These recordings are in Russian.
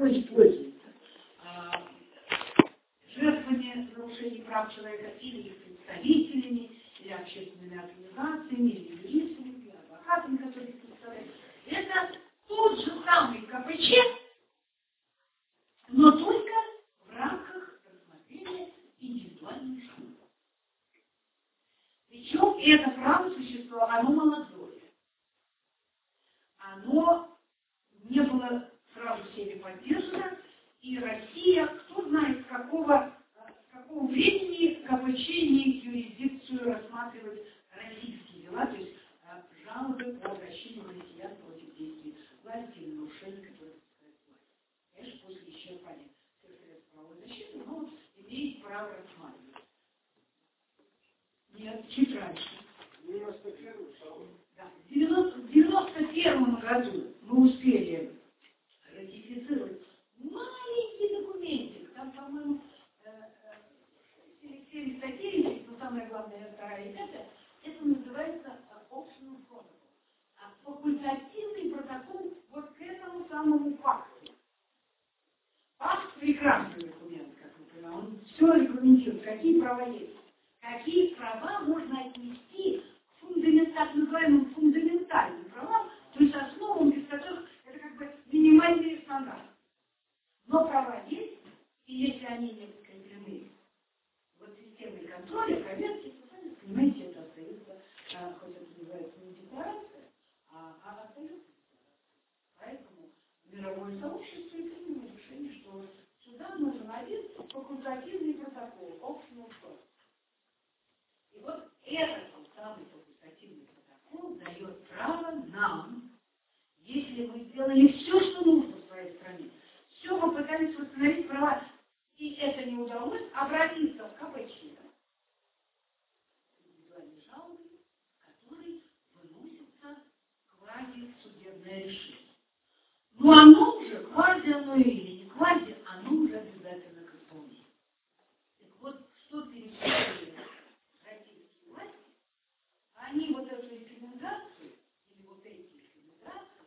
используется жертвами нарушений прав человека или их представителями, или общественными организациями, или юристами, или адвокатами, которые их представляют. Это тот же самый КПЧ, но только в рамках рассмотрения индивидуальных жалоб. Причем это право существовало, оно молодое. Оно не было сразу всеми поддержано, и Россия, кто знает, с какого времени КПЧ имеет юрисдикцию рассматривать российские дела, то есть жалобы по обращению россиян против действий власти или нарушений, которые совершает власть. Конечно, после исчерпания всех средств правовой защиты, но имеет право рассматривать. Нет, чуть раньше. Да. В 91 году мы успели ратифицировать маленький документик, там, по-моему, 7 статей, но самое главное, вторая и пятая, это называется optional protocol, факультативный протокол вот к этому самому факту. Факт прекрасный документ, как вы понимаете, он все регламентирует, какие права есть, какие права можно отнести к так называемым фундаментальным правам, то есть основам, без которых это как бы минимальные стандарты. Но права есть, и если они не подкреплены вот системой контроля, проверки, то, сами понимаете, это остается, хоть это называется не декларация, а остается декларация. Поэтому мировое сообщество и приняло решение, что сюда нужен один факультативный протокол, optional protocol. И вот этот вот самый факультативный протокол дает право нам, если мы сделали все, что нужно в своей стране, все мы пытались восстановить права, и это не удалось, обратиться в КПЧ, индивидуальной жалобы, в которой выносится квазисудебное решение. Но оно уже, квази оно или не квази, оно уже обязательно к исполнению. Так вот, что перечислили российские власти, они вот эту рекомендацию, или вот эти рекомендации,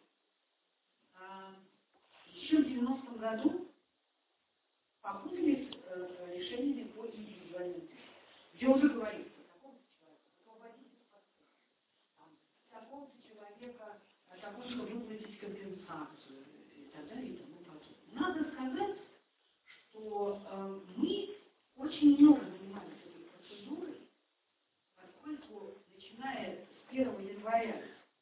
еще в 90-м году попутали с решениями по индивидуальным делам, где уже говорится, такого-то человека освободить из-под стражи, такого-то человека, такого-то выплатить компенсацию и так далее и тому подобное. Надо сказать, что мы очень много занимались этой процедурой, поскольку начиная с 1 января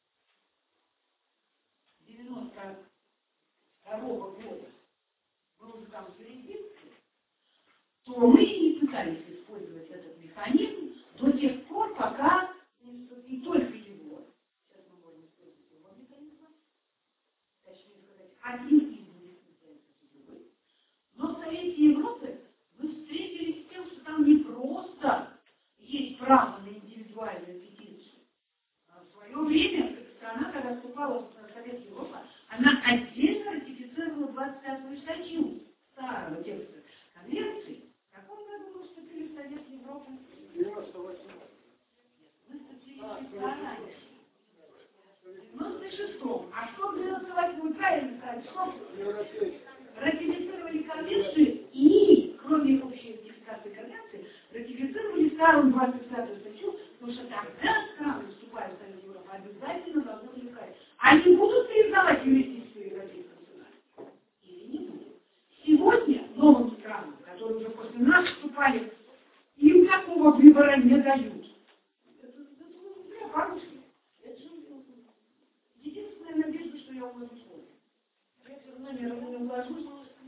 1992 года мы уже там юрисдикции, то мы не пытались использовать этот механизм до тех пор, пока не только его, сейчас мы можем использовать его механизм, точнее сказать, один из них является другой. Но в Совете Европы мы встретились с тем, что там не просто есть право на индивидуальную петицию. В свое время страна, когда вступала в Совет Европы, она отдельно ратифицировала 25-ю статью старого текста конвенции. В каком году мы вступили в Совет Европы? 98. Мы вступили чуть пораньше. В 96-м. А что в 98-м? Правильно сказать, что ратифицировали конвенцию и, кроме общей ратификации конвенции, ратифицировали старую 25-ю статью, потому что тогда страны, вступая в Совет Европы, обязательно должны привлекать. Они будут признавать юрисдикцию Европейского суда? Или не будут? Сегодня новым странам, которые уже после нас вступали, им такого выбора не дают. Это зря по-русски. Это же единственная надежда, что я уложусь в форме. Я все равно не уложусь.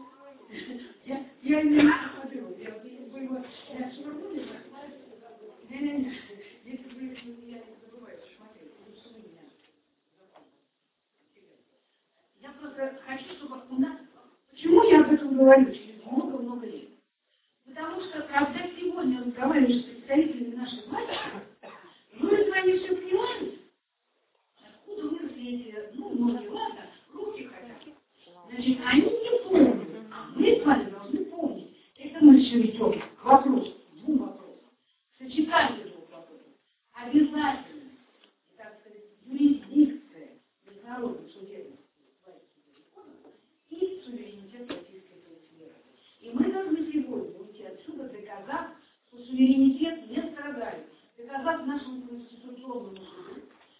Я не смотрю. Я швырну, не. Если вы меня не забываете смотреть, лучше вы меня. Я просто хочу, чтобы у нас... Почему я об этом говорю через много-много лет? Потому что, когда сегодня разговариваешь с представителями нашей власти, вроде бы они все понимают, откуда выросли эти, ноги, ладно, руки хотят. Значит, они не помнят, а мы с вами должны помнить. Это мы все идем к вопросу, двум вопросам. Сочетание двух вопросов. Обязательно, так сказать, юрисдикция международных судебных властей и суверенитет Российской доказав, что суверенитет не страдает, доказав нашему конституционному суду,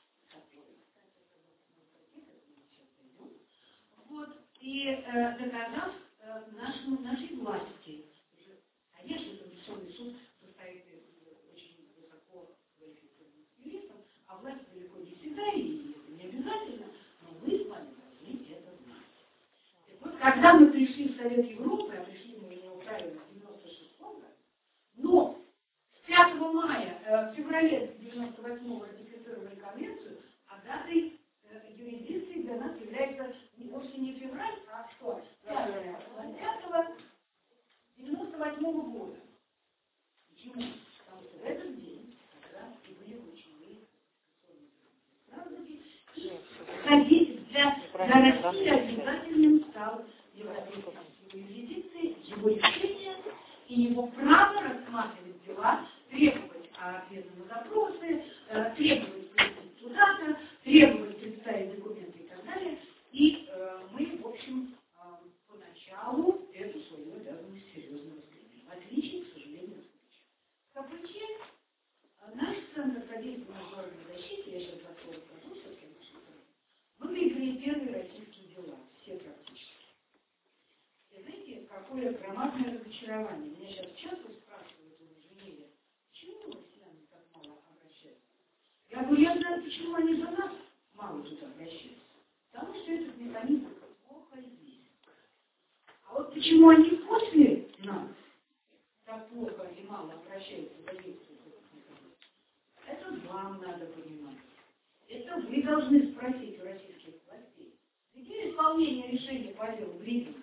вот, и доказав нашей власти. Конечно, Конституционный суд состоит из очень высоко квалифицированных юристов, а власть далеко не всегда, и это не обязательно, но вы с вами должны это знать. И вот, когда мы пришли в Совет Европы, а пришли мы его правильно в 96-м году, но с 5 мая, в феврале 98-го ратифицировали конвенцию, а датой юрисдикции для нас является вовсе не февраль, а что? 5-го 98-го года. Почему? Потому что в этот день, когда и были ключевые праздники, и для России обязательным стал европейской юрисдикции его решение и его право рассматривать дела, требовать ответа на запросы, требовать суда, требовать представить документы и так далее. И мы, в общем, поначалу эту свою обязанность серьезно восприняли. В отличие, к сожалению, от КПЧ, наш Центр содействия международной защите, я сейчас за слово скажу, все-таки мы выиграли первые российские дела, все практически. И знаете, какое громадное разочарование. Меня сейчас часто спрашивают в инженерии, почему россияне так мало обращаются? Я говорю, я знаю, почему они за нас мало тут обращаются. Потому что этот механизм плохо известен. А вот почему они после нас так плохо и мало обращаются за действие этого механизма, это вам надо понимать. Это вы должны спросить у российских властей. Где исполнение решения по делу Гридина?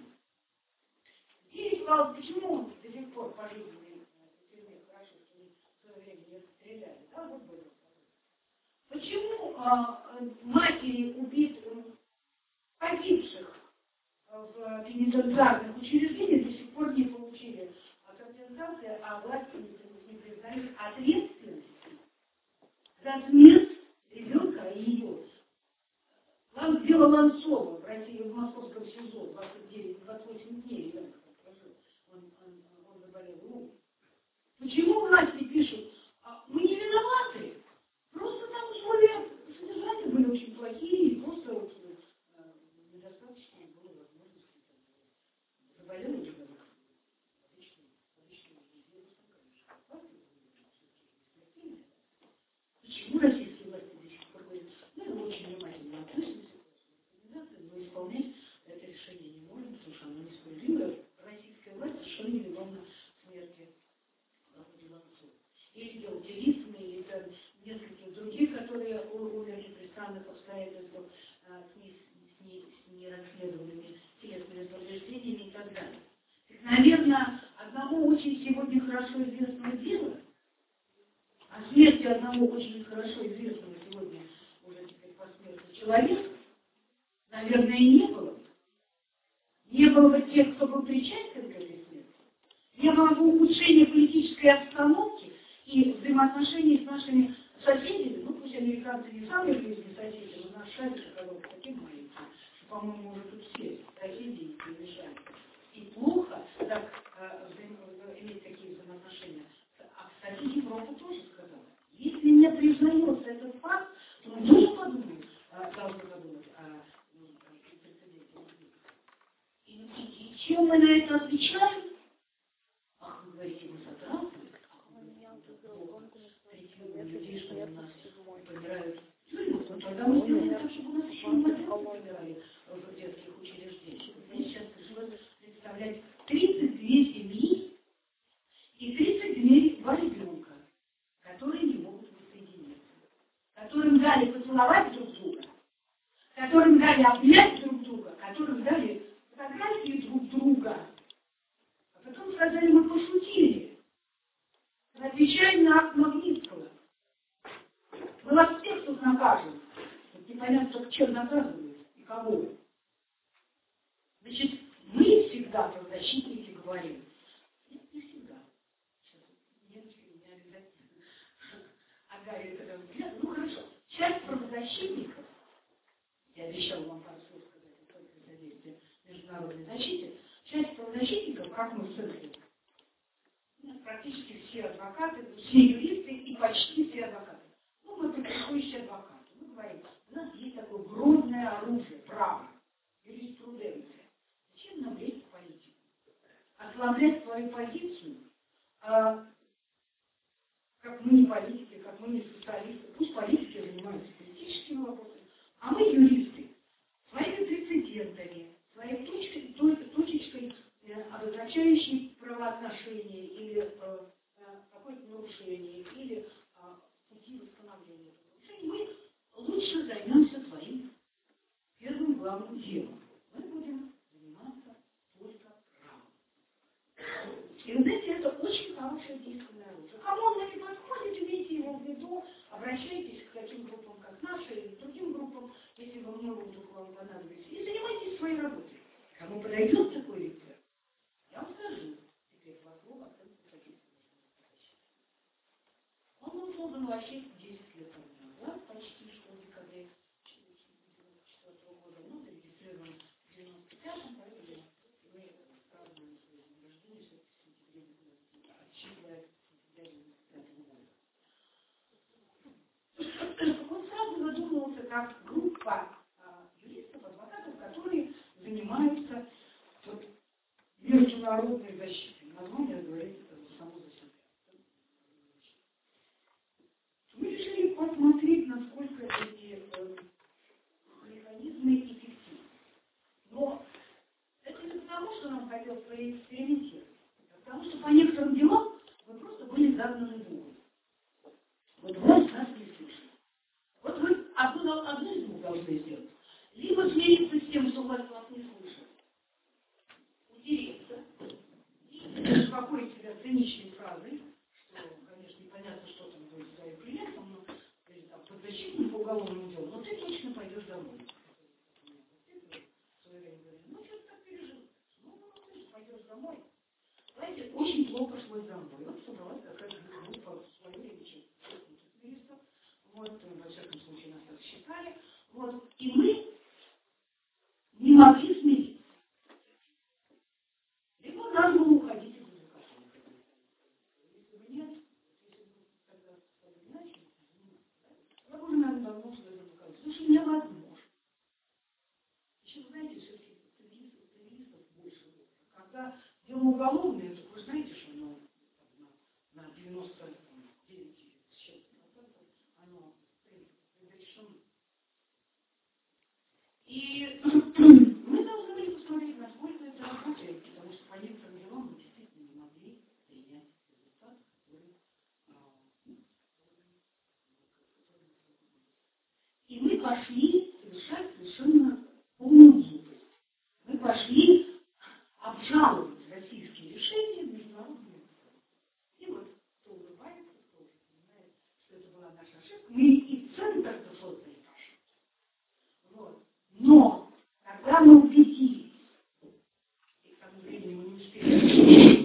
Почему он до сих пор пожизненный в тюрьме, хорошо, что в свое время не стреляли? Да, вот был вопрос. Почему матери погибших в пенитенциарных учреждениях до сих пор не получили компенсации, а власти не признают ответственности за смерть ребенка и ее? Дело Ланцова в России, в московском СИЗО, 29-28 дней ребенок прожил, он заболел и умер. Почему власти пишут, мы не виноваты, просто там условия содержания были очень плохие, и просто вот, недостаточно было возможности заболел ребенок. Отличный вирусом, конечно. Почему российские власти до сих пор говорят, мы очень внимательно относимся к организации, но исполнять это решение не можем, потому что оно несправедливое. Российская власть совершенно невиновна смерти Ланцова. Или дело Делицына, или там нескольких других, которые умерли при странных обстоятельствах с нерасследованными телесными повреждениями и так далее. Так, наверное, одному очень сегодня хорошо известного дела, о смерти одного очень хорошо известного сегодня уже теперь посмертного человека, наверное, и не было. Не было бы тех, кто был причастен к этой смерти. Не было бы ухудшения политической обстановки и взаимоотношений с нашими соседями. Ну, пусть американцы не самые близкие соседи, но наш шарик оказался таким маленьким, что, по-моему, уже тут все соседи не мешают. И плохо так иметь такие взаимоотношения. А, кстати, Европа тоже сказала. Если не признается этот факт, то мы тоже подумаем, должны подумать о прецеденте. И чем мы на это отвечаем? Ах, вы говорите, мы согласны? Ах, вы говорите, плохо. Третьего людей, что у нас помирают в тюрьмах, но тогда мы сделаем так, чтобы у нас еще младенцы помирали в детских учреждениях. Мне сейчас пришлось представлять 32 семьи и 32 ребенка, которые не могут воссоединиться, которым дали поцеловать друг друга, которым дали обнять друг друга, которым дали фотографии друг друга. А потом сказали, мы пошутили. Мы отвечаем на акт Магнитского. Мы вас всех тут накажем. Вот непонятно, только чем наказывают и кого. Значит, мы всегда правозащитники говорим. Нет, не всегда. Сейчас, нет, не обязательно. А Гарри тогда взгляд, ну хорошо. Часть правозащитников, я обещала вам пару слов сказать о Центре содействия международной защите, часть правозащитников, как мы в Центре, практически все адвокаты, все юристы и почти все адвокаты. Ну, мы практикующие адвокаты. Мы говорим, у нас есть такое грозное оружие, право, юриспруденция. Зачем нам лезть в политику? Ослаблять свою позицию, как мы не политики, как мы не социалисты. Пусть политики занимаются политическими вопросами, а мы юристы. Своими прецедентами, своей точечкой, обозначающей правоотношения или какое-то нарушение, или пути восстановления нарушений, мы лучше займемся своим первым главным делом. Мы будем заниматься только правом. И вот это очень хорошее действенное оружие. Кому оно не подходит, имейте его в виду, обращайтесь к таким группам, как наши, или к другим группам, если вам много вдруг вам понадобится, и занимайтесь своей работой. Кому подойдет такой рецепт, я вам скажу. Теперь вопрос оценки таких. Он был создан вообще 10 лет назад, почти что в декабре 1994 года, но зарегистрирован в 1995-м, поэтому мы празднуем свой день рождения в сентябре, отсчитывая сентября 1995 года. Он сразу задумывался как группа юристов, адвокатов, которые занимаются международной защитой. Название говорит само за себя. Мы решили посмотреть, насколько эти механизмы эффективны. Но это не потому, что нам хотелось поэкспериментировать, а потому что по некоторым делам мы просто были загнаны в угол. Вот вас нас не слышали. Вот вы одну из двух должны сделать. Либо смириться с тем, что вас не слышат, утереться и успокоить себя циничной фразой, что, конечно, непонятно, что там будет с твоим клиентом, но или там под защитным по уголовному делу, но ты точно пойдешь домой. В свое время говорили, ну что ты так пережил? Ну, ты же пойдешь домой. Знаете, очень плохо шло домой. Вот собралась какая-то группа в свое время юристов. Вот, во всяком случае, нас так считали. Вот, и мы не могли смириться. Либо надо было уходить из адвокатуры. Если бы нет, если бы тогда начали, я бы уже, наверное, давно что это адвокатуру. Слушай, невозможно. Еще, знаете, все-таки цивилистов больше. Когда дело уголовное, то вы знаете, что оно на 99% оно предрешено. И мы должны были посмотреть, насколько это работает, потому что по некоторым делам мы действительно не могли принять результат, который и мы пошли совершать совершенно полную глупость. Мы пошли обжаловать российские решения в международном суде. И вот кто улыбается, кто уже понимает, что это была наша ошибка, мы и центр-то создали нашу. Вот. Но когда мы убедились, и к тому времени мы не успели,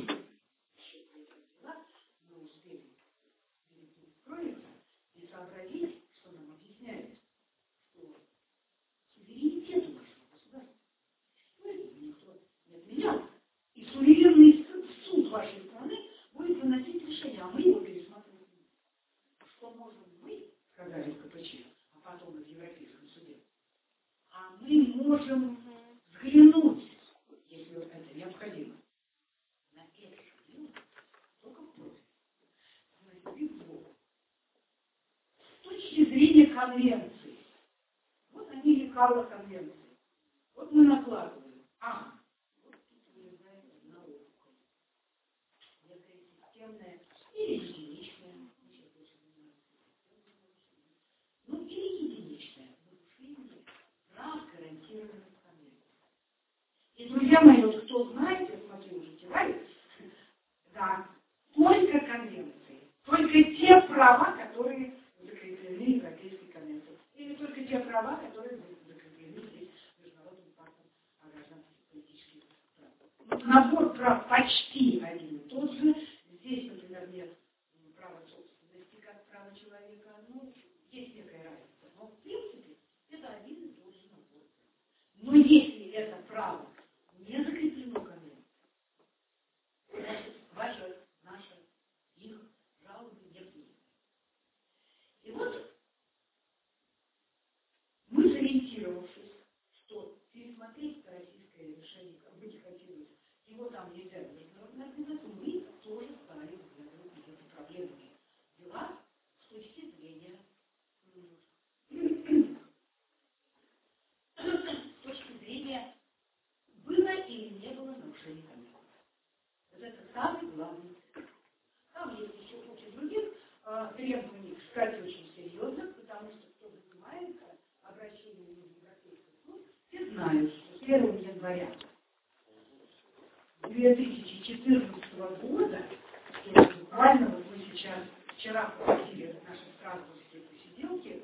мы успели перестроиться и сообразить, что нам объясняют, что суверенитет нашего государства, ну, это никто не отменял, и суверенный суд вашей страны будет выносить решение, а мы его пересматриваем. Что можем мы, сказали в КПЧ, а потом и в Европейском суде, а мы можем взглянуть, если это необходимо, на это дело только в профиль. С точки зрения конвенции. Вот они лекала конвенции. Вот мы накладываем. Вот тут вы знаете, наука. Некая системная или единичная. Ну, или единичное нарушение прав, гарантированных конвенцией. И, друзья мои, вот кто знает, я смотрю, уже кивает, да, только конвенции, только те права, которые закреплены Европейской конвенцией, или только те права, которые закреплены здесь Международным пактом о гражданских и политических правах. Набор прав почти один и тот же. Здесь, например, нет права собственности как права человека, ну, есть некая разница, но в принципе это один и тот же набор прав. Но если это право не закреплено конвенцией, значит, наша там нельзя международная организация, мы тоже стали взглядывать на эти проблемные дела с точки зрения было или не было нарушений конвенции. Вот это самый главный. Там есть еще куча других требований, кстати, очень серьезных, потому что кто занимается обращением в Европейский суд, все знают, что с 1 января 2014 года, то есть буквально вот мы сейчас, вчера проводили наши страсбургские посиделки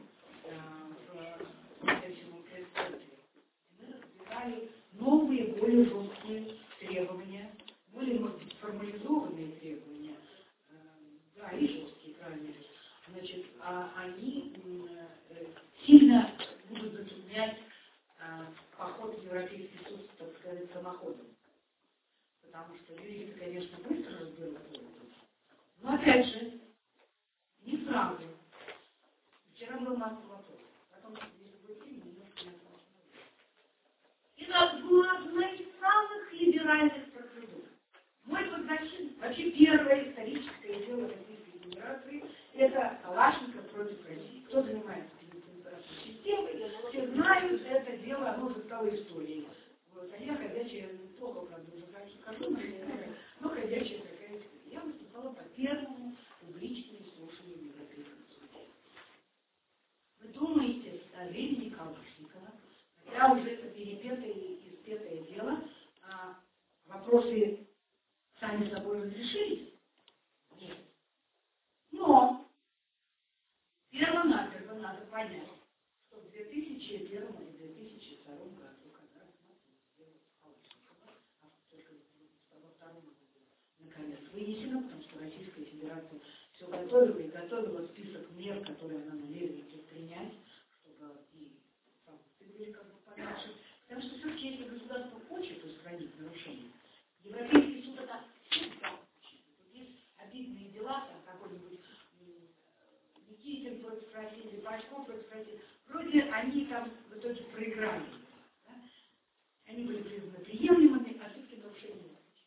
в Конституционном пресс-центре, мы разбирали новые, более жесткие требования, более, может быть, формализованные требования, да, и жесткие, правильно. Значит, они сильно будут затруднять поход в Европейский суд, так сказать, самоходом. Потому что юристы, конечно, быстро разберут это. Но, опять же, не сразу. Вчера был масса вопросов. Потом, если будет время, немножко не остановлюсь. И это была одна из самых либеральных процедур. Мой подзащитник, вообще первое историческое дело Российской Федерации, это Калашников против России. Кто занимается пенитенциарной системой, все знают, это дело, оно уже стало историей. Вот, а я ходячая, плохо, правда, уже хожу, но ходячая такая история. Я выступала по первому публичному слушанию в Европейском суде. Вы думаете, о времени Калашникова, хотя уже это перепетое и испетое дело, вопросы сами собой разрешились? Нет. Но перво-наперво надо понять, что в 2001 или 2002 году, когда дело Калашникова, только во втором году наконец вынесено, потому что Российская Федерация все готовила и готовила список мер, которые она намерена предпринять, чтобы и санкции были как бы подальше. Потому что все-таки если государство хочет устранить нарушения, Европейский суд это всегда хочет. Вот есть обидные дела, там какой-нибудь Никитин против России, Пашко против России. Вроде они там в итоге проиграли. Да? Они были признаны приемлемыми, а все-таки нарушения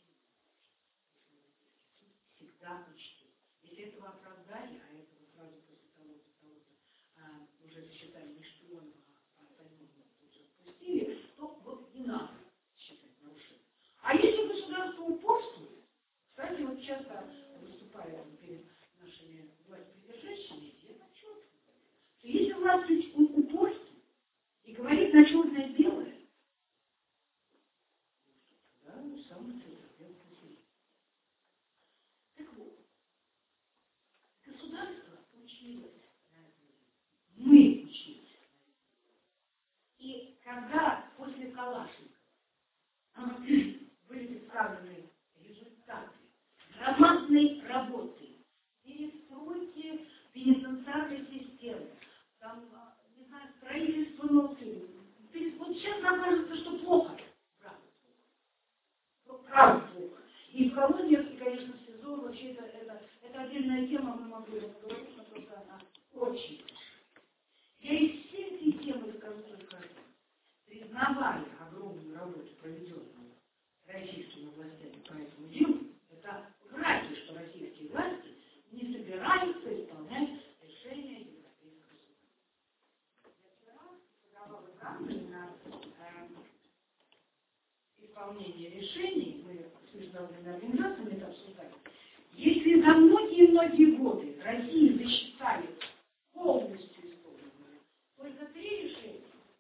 всегда учтут. Если этого оправдали, а этого сразу после того-то уже засчитали не шпионом, а остальным тут же отпустили, то вот не надо считать нарушением. А если государство упорствует, кстати, вот часто выступая перед нашими властьпридержащими, я так четко говорю, что если власть упорствует и говорит на черное белое, да, самый центр. Так вот, государство училось на этом. Мы учились. И когда после Калашникова были представлены результаты громадной работы, перестройки пенитенциарной системы, там, не знаю, строительство новых фильмов. Вот сейчас нам кажется, что плохо. Правда плохо. И в колониях, и, конечно, в СИЗО, вообще это отдельная тема, мы могли разговаривать, но просто она очень большая. Я из всей этой темы скажу только одно. Признавая огромную работу, проведенную российскими властями по этому делу, это вряд ли, что российские власти не собираются исполнять решения Европейского суда. Я вчера подавала данные на исполнение решений, мы с международными организациями это обсуждали. Если за многие-многие годы Россия засчитали полностью исполненные только 3 решения,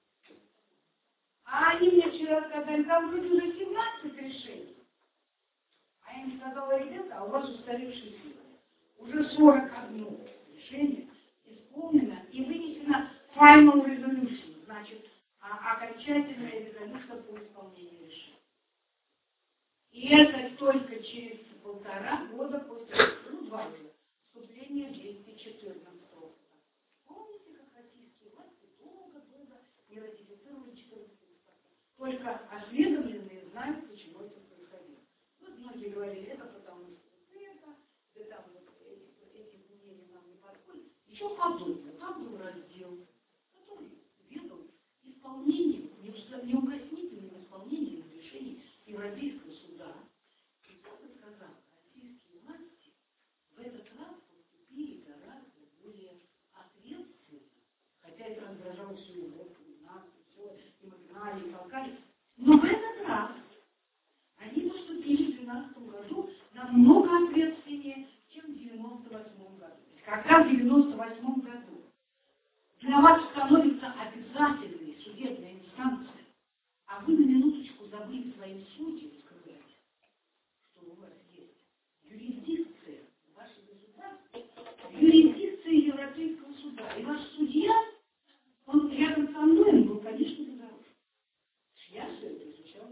а они мне вчера сказали, там вроде уже 17 решений. А я им сказала, ребята, а у вас устаревшие силы. Уже 41 решение исполнено и вынесено final resolution, значит, окончательная резолюция по исполнению решений. И это только через 1,5 года после, 2 уже, вступления в действие 14 года. Помните, как российские власти долго-долго не ратифицировали 14 года? Только осведомленные знают, почему это происходило. Вот многие говорили, это потому что это, да там вот эти изменения нам не подходят. Еще подобное. Там был раздел, который ведал исполнением, неукоснительным исполнением решений Европейского суда намного ответственнее, чем в 98 году. Когда в 98 году для вас становятся обязательные судебные инстанции, а вы на минуточку забыли своим судьям сказать, что у вас есть юрисдикция вашего суда, юрисдикция Европейского суда, и ваш судья, он рядом со мной, он был, конечно, безоружен. Я все это изучала,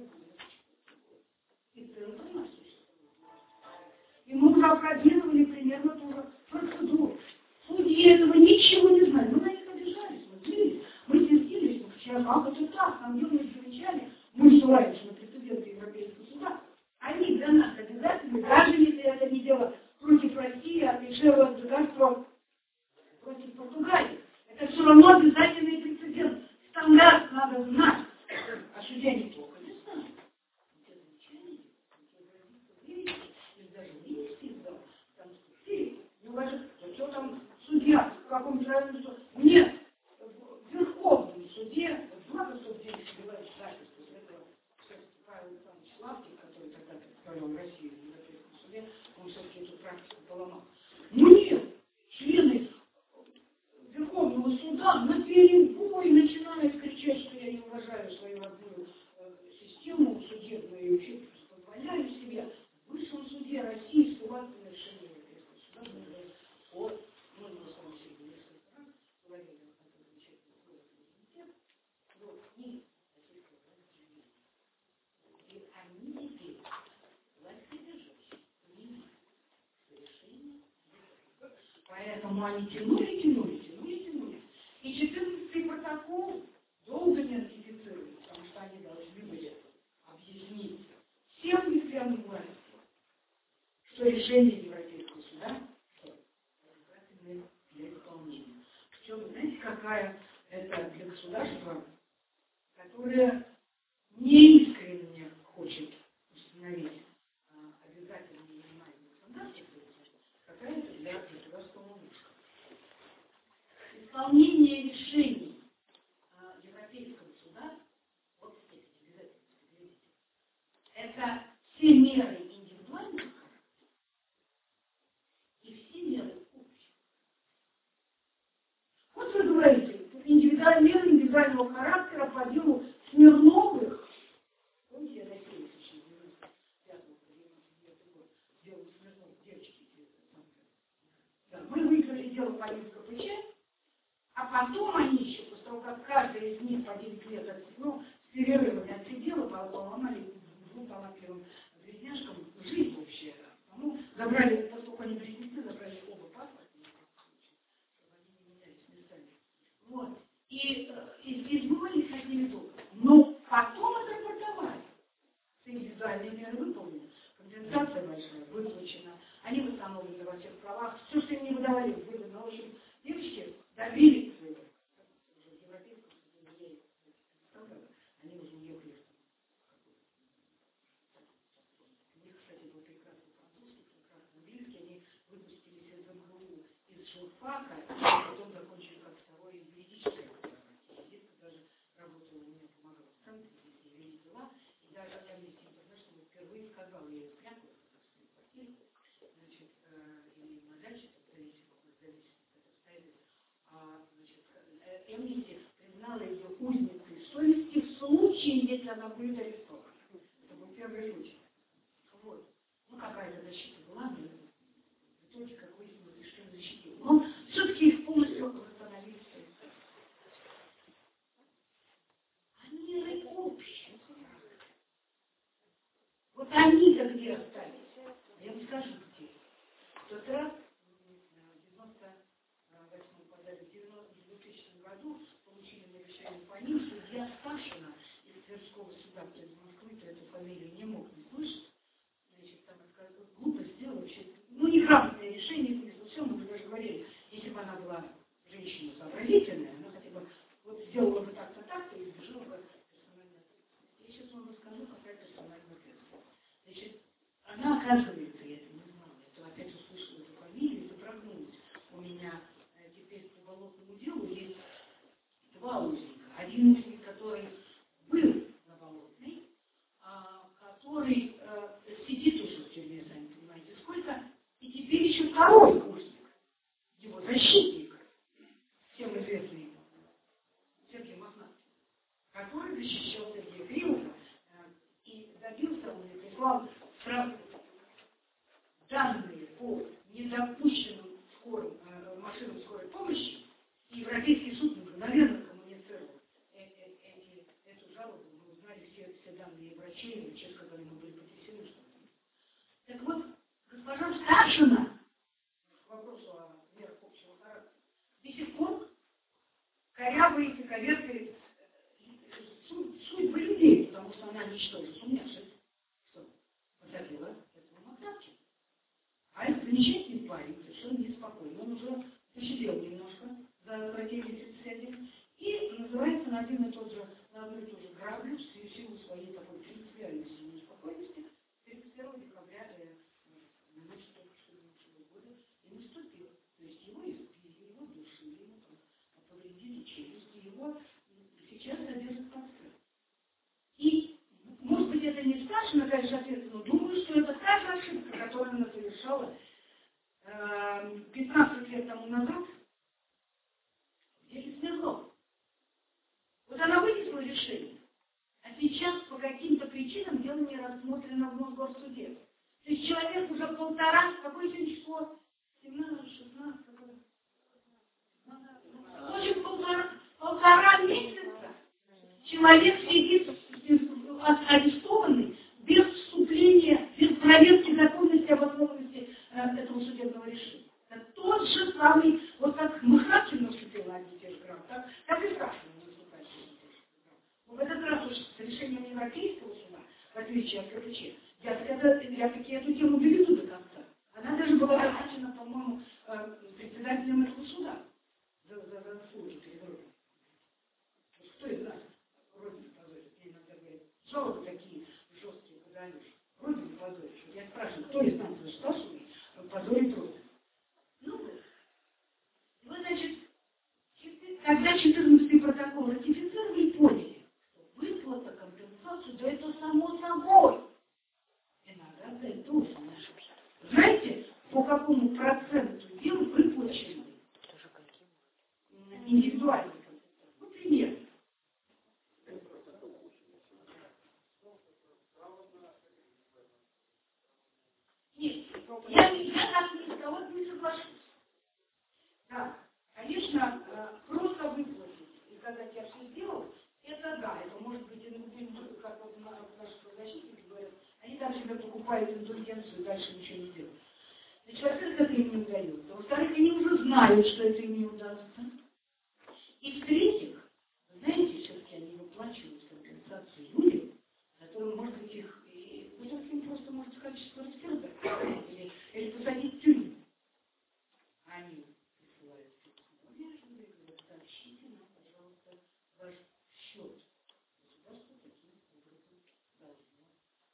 и центр нас существует. И мы уже аплодировали примерно ту же процедуру. Судьи этого ничего не знали. Мы на них обижались, мы злились, мы сердились, мы кричали, как это так, нам делают замечания, мы ссылаемся на прецеденты Европейского суда. Они для нас обязательны, даже если это не дело против России, а пешего государства против Португалии. Это все равно обязательный прецедент. Стандарт надо знать. А судья не плохо не знает. Это замечание, или даже вынести из зала, там спустили, не уважают. Что там судья, в каком правильном суде? Нет, в Верховном суде, много судей сбивают запись после этого. Павел Александрович Лавкин, который тогда представлял Россию в Европейском суде, он все-таки эту практику поломал. Ну нет, члены Верховного суда наперебой начинают кричать, что я не уважаю свою родную систему судебную и вообще позволяю себе в высшем суде России ссылаться на решение Европейского суда. Вот, мы на самом деле несколько раз говорили о этом замечательном слове комитет, но и российского власти. И они теперь власть придерживающие, понимают, что решение. Поэтому они тянули. И 14-й протокол долго не ратифицировали, потому что они должны были объяснить всем ветвям власти, что решение Европейского суда обязательно для исполнения. Причем, вы знаете, какая это для государства, которое неискренне хочет установить обязательные минимальные стандарты, какая это для государства ловушка. Исполнение решений Европейского суда, вот здесь обязательно, это все меры индивидуального характера и все меры общего. Вот вы говорите, меры индивидуального характера по делу Смирновых, помните, я такие еще 95-99 год, дело Смирновых, девочки, мы выиграли дело по КПЧ. А потом они еще, после того, как каждый из них по 9 лет, с перерывами отсидела, поломали двум талантливым близняшкам жизнь вообще. Ну, забрали, поскольку они близнецы, забрали оба паспорта, чтобы они не менялись местами. Вот. И избывались с ними долго. Но потом отрапортовали. Индивидуальные меры выполнены, компенсация большая, выплачена. Они восстановлены во всех правах. Все, что им не выдавали, выдано. В общем, девочки добились своего. Уже в Европейском суде они уже уехали. У них, кстати, был прекрасный французский, прекрасный английский. Они выпустились из МГУ, из журфака, а потом закончили как второе юридическое образование. Даже работала у меня, помогала в центре, здесь дела. И даже Amnesty International впервые сказала, я ее спрятала, значит, и на даче, Amnesty признала ее узницей совести в случае, если она будет арестована. Это был первый случай. Вот. Ну, какая-то защита была, но в итоге, как выяснилось, что защитил. Но все-таки их полностью восстановили. Они общие. Вот они-то где остались? Я вам скажу, где. В тот раз, в 2000 году, получили на решение по ним, судья Сашина из Тверского суда, то есть Москвы-то эту фамилию не мог не слышать. Значит, там глупо сделал вообще. Ну, неграмотное решение, смысл все, мы даже говорили, если бы она была женщина сообразительная, она хотя бы вот сделала бы так-то, так-то и избежала бы персональной ответственности. Я сейчас вам расскажу, какая персональная ответственность. Значит, она, оказывается, я это не знала, это опять услышала эту фамилию и запрогнулась. У меня теперь по болотному делу есть два узника. Один узник, который был на Болотной, который сидит уже в тюрьме, сами понимаете, что же, сумняшись, что посадила этого Максавчика. А этот замечательный парень, совершенно неспокойный, он уже посидел немножко за стратегией 31 и называется на одну и ту же граблю в силу своей такой принципиальности и неспокойности 31 декабря 1946 года и наступил. То есть его избили, его душили, ему там повредили челюсти, его сейчас содержат в конце. И, может быть, это не страшно, конечно, ответственно, но думаю, что это та же ошибка, которую она совершала 15 лет тому назад в деле Смирнова. Вот она вынесла решение, а сейчас по каким-то причинам дело не рассмотрено в Мосгорсуде. То есть человек уже какое сегодня число? 17, 16, какое? В общем, полтора месяца человек сидит арестованный без вступления, без проверки законности, обоснованности этого судебного решения. Это тот же самый, вот как Махачев наступил на один и те же грамм, так и Сахаров наступает на один и те же грамм. Но в этот раз уж с решением Европейского суда, в отличие от КПЧ, я таки эту тему доведу до конца. Она даже была назначена, по-моему, председателем этого суда за заслуги перед Родиной. Кто из нас Родину позорит? Я иногда говорю, жалобы такие жесткие подаешь. Родину позоришь. Я спрашиваю, кто из нас государственный позорит Родину? Ну вот. И вот, значит, когда 14-й протокол ратифицировали, поняли, что выплата компенсации, да это само собой. И надо отдать должное. Знаете, по какому проценту дел выплачены индивидуально? Ну, примерно. Нет, я так ни с кого не соглашусь. Да, конечно, просто выплатить и сказать, я все сделал, это да, это может быть, как вот наши правозащитники говорят, они там себе покупают индульгенцию и дальше ничего не делают. Значит, во-первых, это им не удается. Во-вторых, они уже знают, что это им не удастся. И в-третьих, знаете, все-таки они выплачивают компенсацию людям, которые, может быть, их им просто может в качестве растерзать или посадить в тюрьму. Они присылают между и говорят, сообщите нам, пожалуйста, ваш счет. Государство таким образом должно.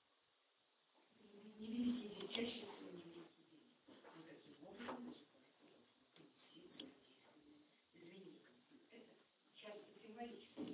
Невеликие деньги, чаще всего невеликие деньги. Но таким образом государство должно принести. Извините, это часто символически.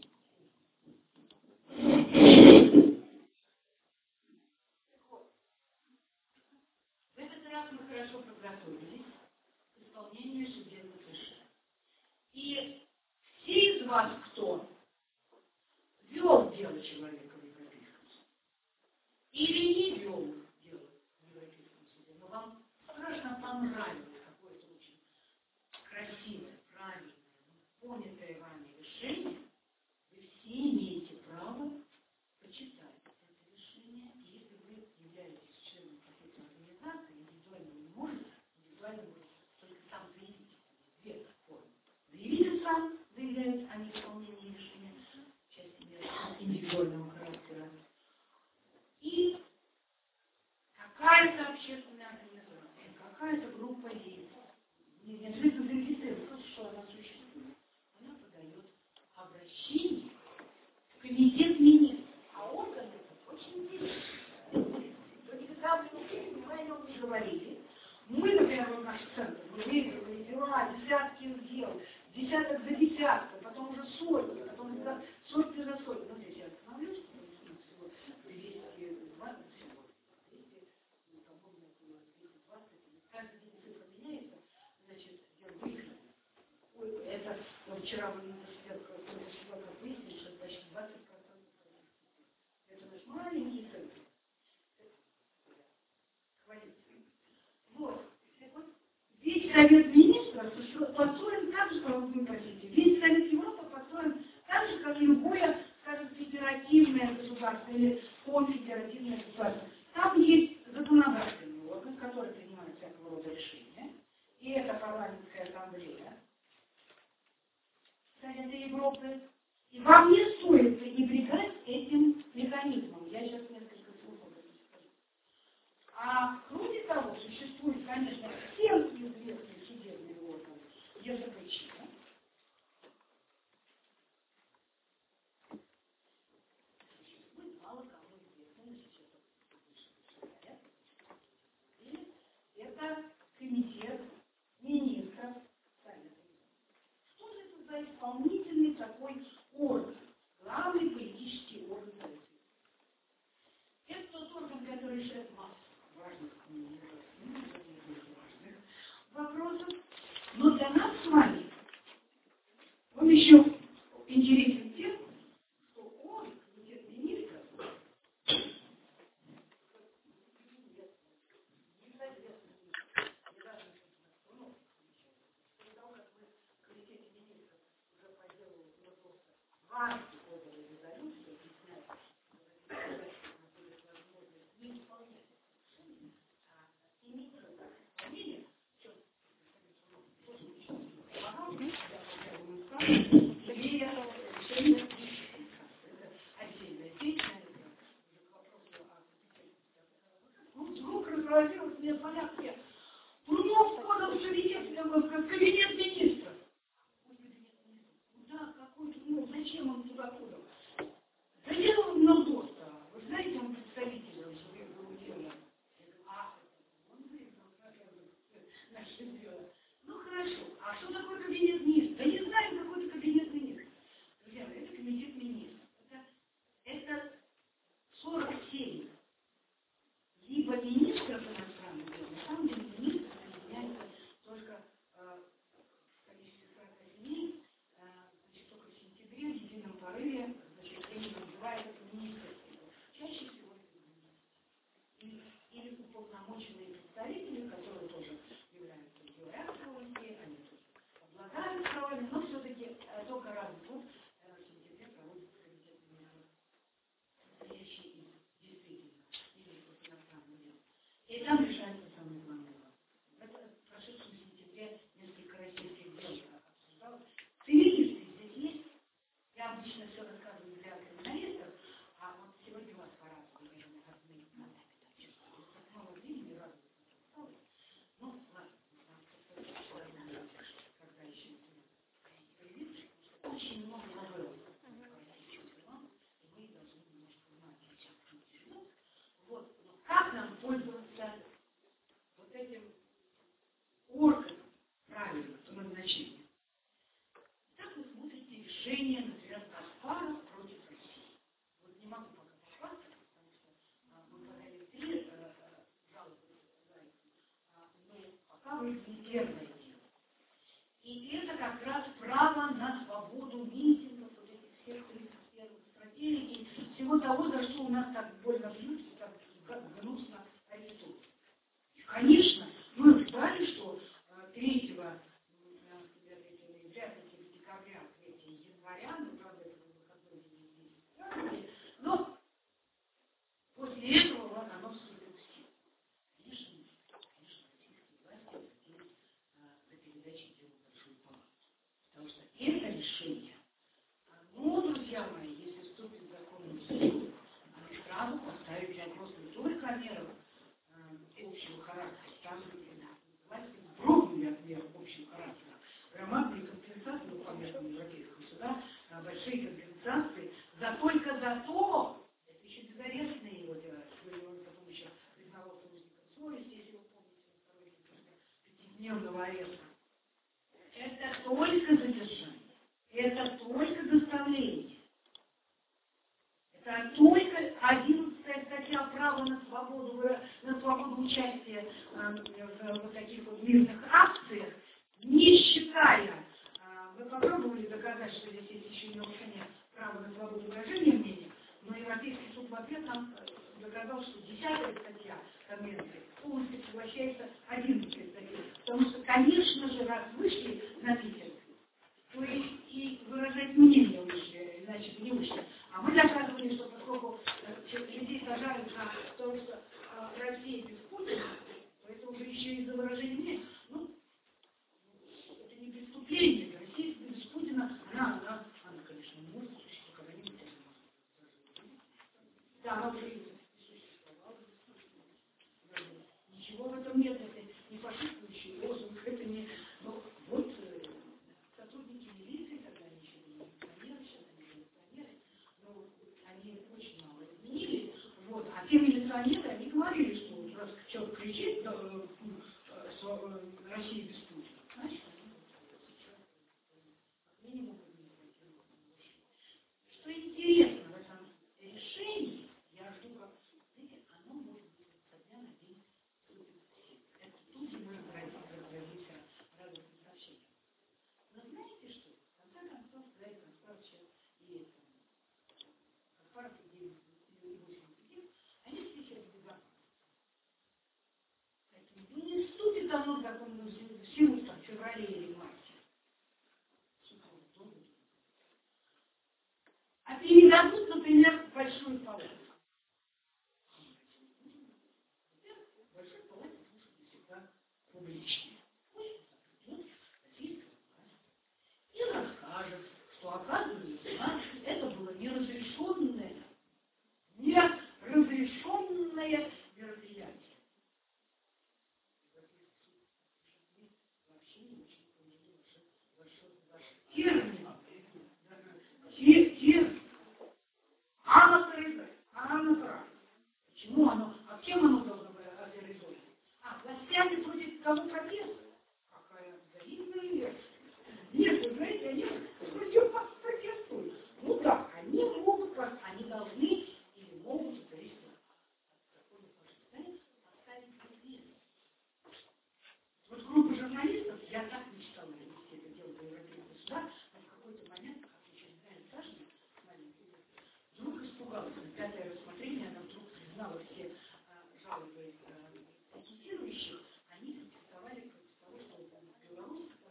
В этот раз мы хорошо подготовились к исполнению судебных решений. И все из вас, кто вел дело человека в Европейском суде, или не вел дело в Европейском суде, но вам страшно понравилось какое-то очень красивое, правильное, понятое вами решение, вы все имеете право почитать это решение, и если вы являетесь членом какой-то организации, индивидуально не можете, индивидуально можете только сам заявить. Две формы. Заявитель сам заявляет о неисполнении решения в части индивидуального характера. И какая-то общественная организация, какая-то группа лиц, не обязательно зарегистрирована, просто что она существует, она подает обращение в комитет министров. А органы очень интересные. Вы никогда мы о нем не говорили. Мы, например, вот наш центр, мы выигрывали дела, десятки дел, десяток за десятком, потом уже сотни, потом сотни за сотни. Ну, здесь я остановлюсь, потому что всего 220 всего. 200, по-моему, около 220. Каждый день цифра меняется, значит, дел выиграли. Ой, это вчера мы на как выяснили, что почти 20%. Это наш маленький центр. Хвалится. Вот. Весь Совет Министров построен так же, как вы просите. Весь Совет Европы построен так же, как любое, скажем, федеративное государство или конфедеративное государство. Там есть законодательный орган, который принимает всякого рода решения. И это парламентская ассамблея Совета Европы. И вам не стоит пренебрегать этим механизмом. Я сейчас А кроме того, существует, конечно, всем известный судебный орган ЕЗПЧ. Существует мало кому известно, но сейчас это комитет министров Совета. Что же это за исполнительный такой орган? Главный политический орган Совета. Это тот орган, который решает массу важных вопросов. Но для нас с вами он еще интересен тем, что он, комитет министров, вдруг разразилась мне понятие. Трунов подал в кабинет министров. Да, какой-то, зачем он туда подал? Да делал на ГОСТа. Вы знаете, он представитель своего дела. А он выиграл наше дело. Ну хорошо. А что такое кабинет министров? Да не знаю, какой-то кабинет министров. Друзья, это комитет министров. Это 47 либо министров иностранных дел, на самом деле министр объединяется только в количестве 40 дней, значит, только в сентябре, в едином порыве, значит, Ленин называет это министерством. Чаще всего это министр. Или уполномоченные представители, которые тоже являются юридическими, они тоже обладают правами, но все-таки только раз в год в сентябре проводится комитет министров, состоящий из и там решается самое главное. Это в прошедшем сентябре несколько российских дел обсуждалось. Цивилисты здесь есть. Я обычно все рассказываю для криминалистов, а вот сегодня у вас пора, покажу выходные. Мало времени, радуется. Ну, ладно, когда еще появится, очень много вопросов. Мы должны немножко знать. Вот, как нам пользоваться вот этим органом правильного назначения? Так вы смотрите решение, например, Каспаров против России. Вот не могу пока похвастаться, потому что мы подали 3 жалобы, но пока вы не первое дело. И это как раз право на свободу митингов, вот этих всех 31 стратегий, всего того, за что у нас так больно бьют, так гнусно арестуют. Конечно, мы ждали, что 3 ноября, 3 декабря, 3 января, ну, правда, это был выходной день, но после этого вот оно вступило в силу. Конечно, российские власти хотели до передачи дела в большую палату. Потому что это решение, ну, друзья мои, если вступит в законную силу, оно сразу поставит вопрос не только о мерах общего характера, там власти вздрогнули от мер общего характера. Громадные компенсации выполняют европейского суда, большие компенсации только за то, это еще безарестные его дела, он потом еще признавался узником совести, если вы помните, после 5-дневного ареста. Это только задержание, это только доставление. Это только 11-я статья права на свободу участия в вот таких вот мирных акциях, не считая, вы попробовали доказать, что здесь есть еще и нарушение права на свободу выражения мнения, но Европейский суд в ответ нам доказал, что 10-я статья Конвенции полностью соглашается 11-й статьей. Потому что, конечно же, раз вышли на митинг, то есть и выражать мнение вышли, иначе не вышли. А мы доказывали, что поскольку людей сажают за то, что Россия без Путина, то это уже еще и за выражение мнения. Ну, это не преступление. Россия без Путина, она, конечно, не может существовать когда-нибудь. Да, она уже существовала. ничего в этом нет, это не фашистующий лозунг, это не... Ну, вот сотрудники милиции, когда они еще были милиционеры, сейчас они милиционеры, но они очень мало изменили. Вот. А те милиционеры, они говорили, что вот раз человек кричит, Россия без Путина, значит, они не могут административно. Что интересно в этом решении, я жду, как, знаете, оно может быть со дня на день. Это тут же может разразиться радостным сообщением. Но знаете что? В конце концов, Гарри Каспаров сейчас и Каспаров и они все сейчас безопасны. Поэтому не вступит оно в законную силу в феврале или марте. А передадут, например, большую палату. Большой палате слушают всегда публично. И расскажет, что, оказывается, это было неразрешенное мероприятие. Вообще не очень поняли ваш термин. Термин. Почему оно? А кем оно должно быть реализовано? Властями против кого протест? Какая завидная версия. Нет, вы знаете, они против вас протестуют. Ну да, они могут вас, они должны или могут, зависит от законов ваших, поставить предмет. Вот группа журналистов, я так мечтала вести это дело до Европейского суда, но в какой-то момент, как еще не знаю, Саша, вдруг испугалась. На пятое рассмотрение она вдруг признала все жалобы протестирующих, они протестовали против того, что белорусском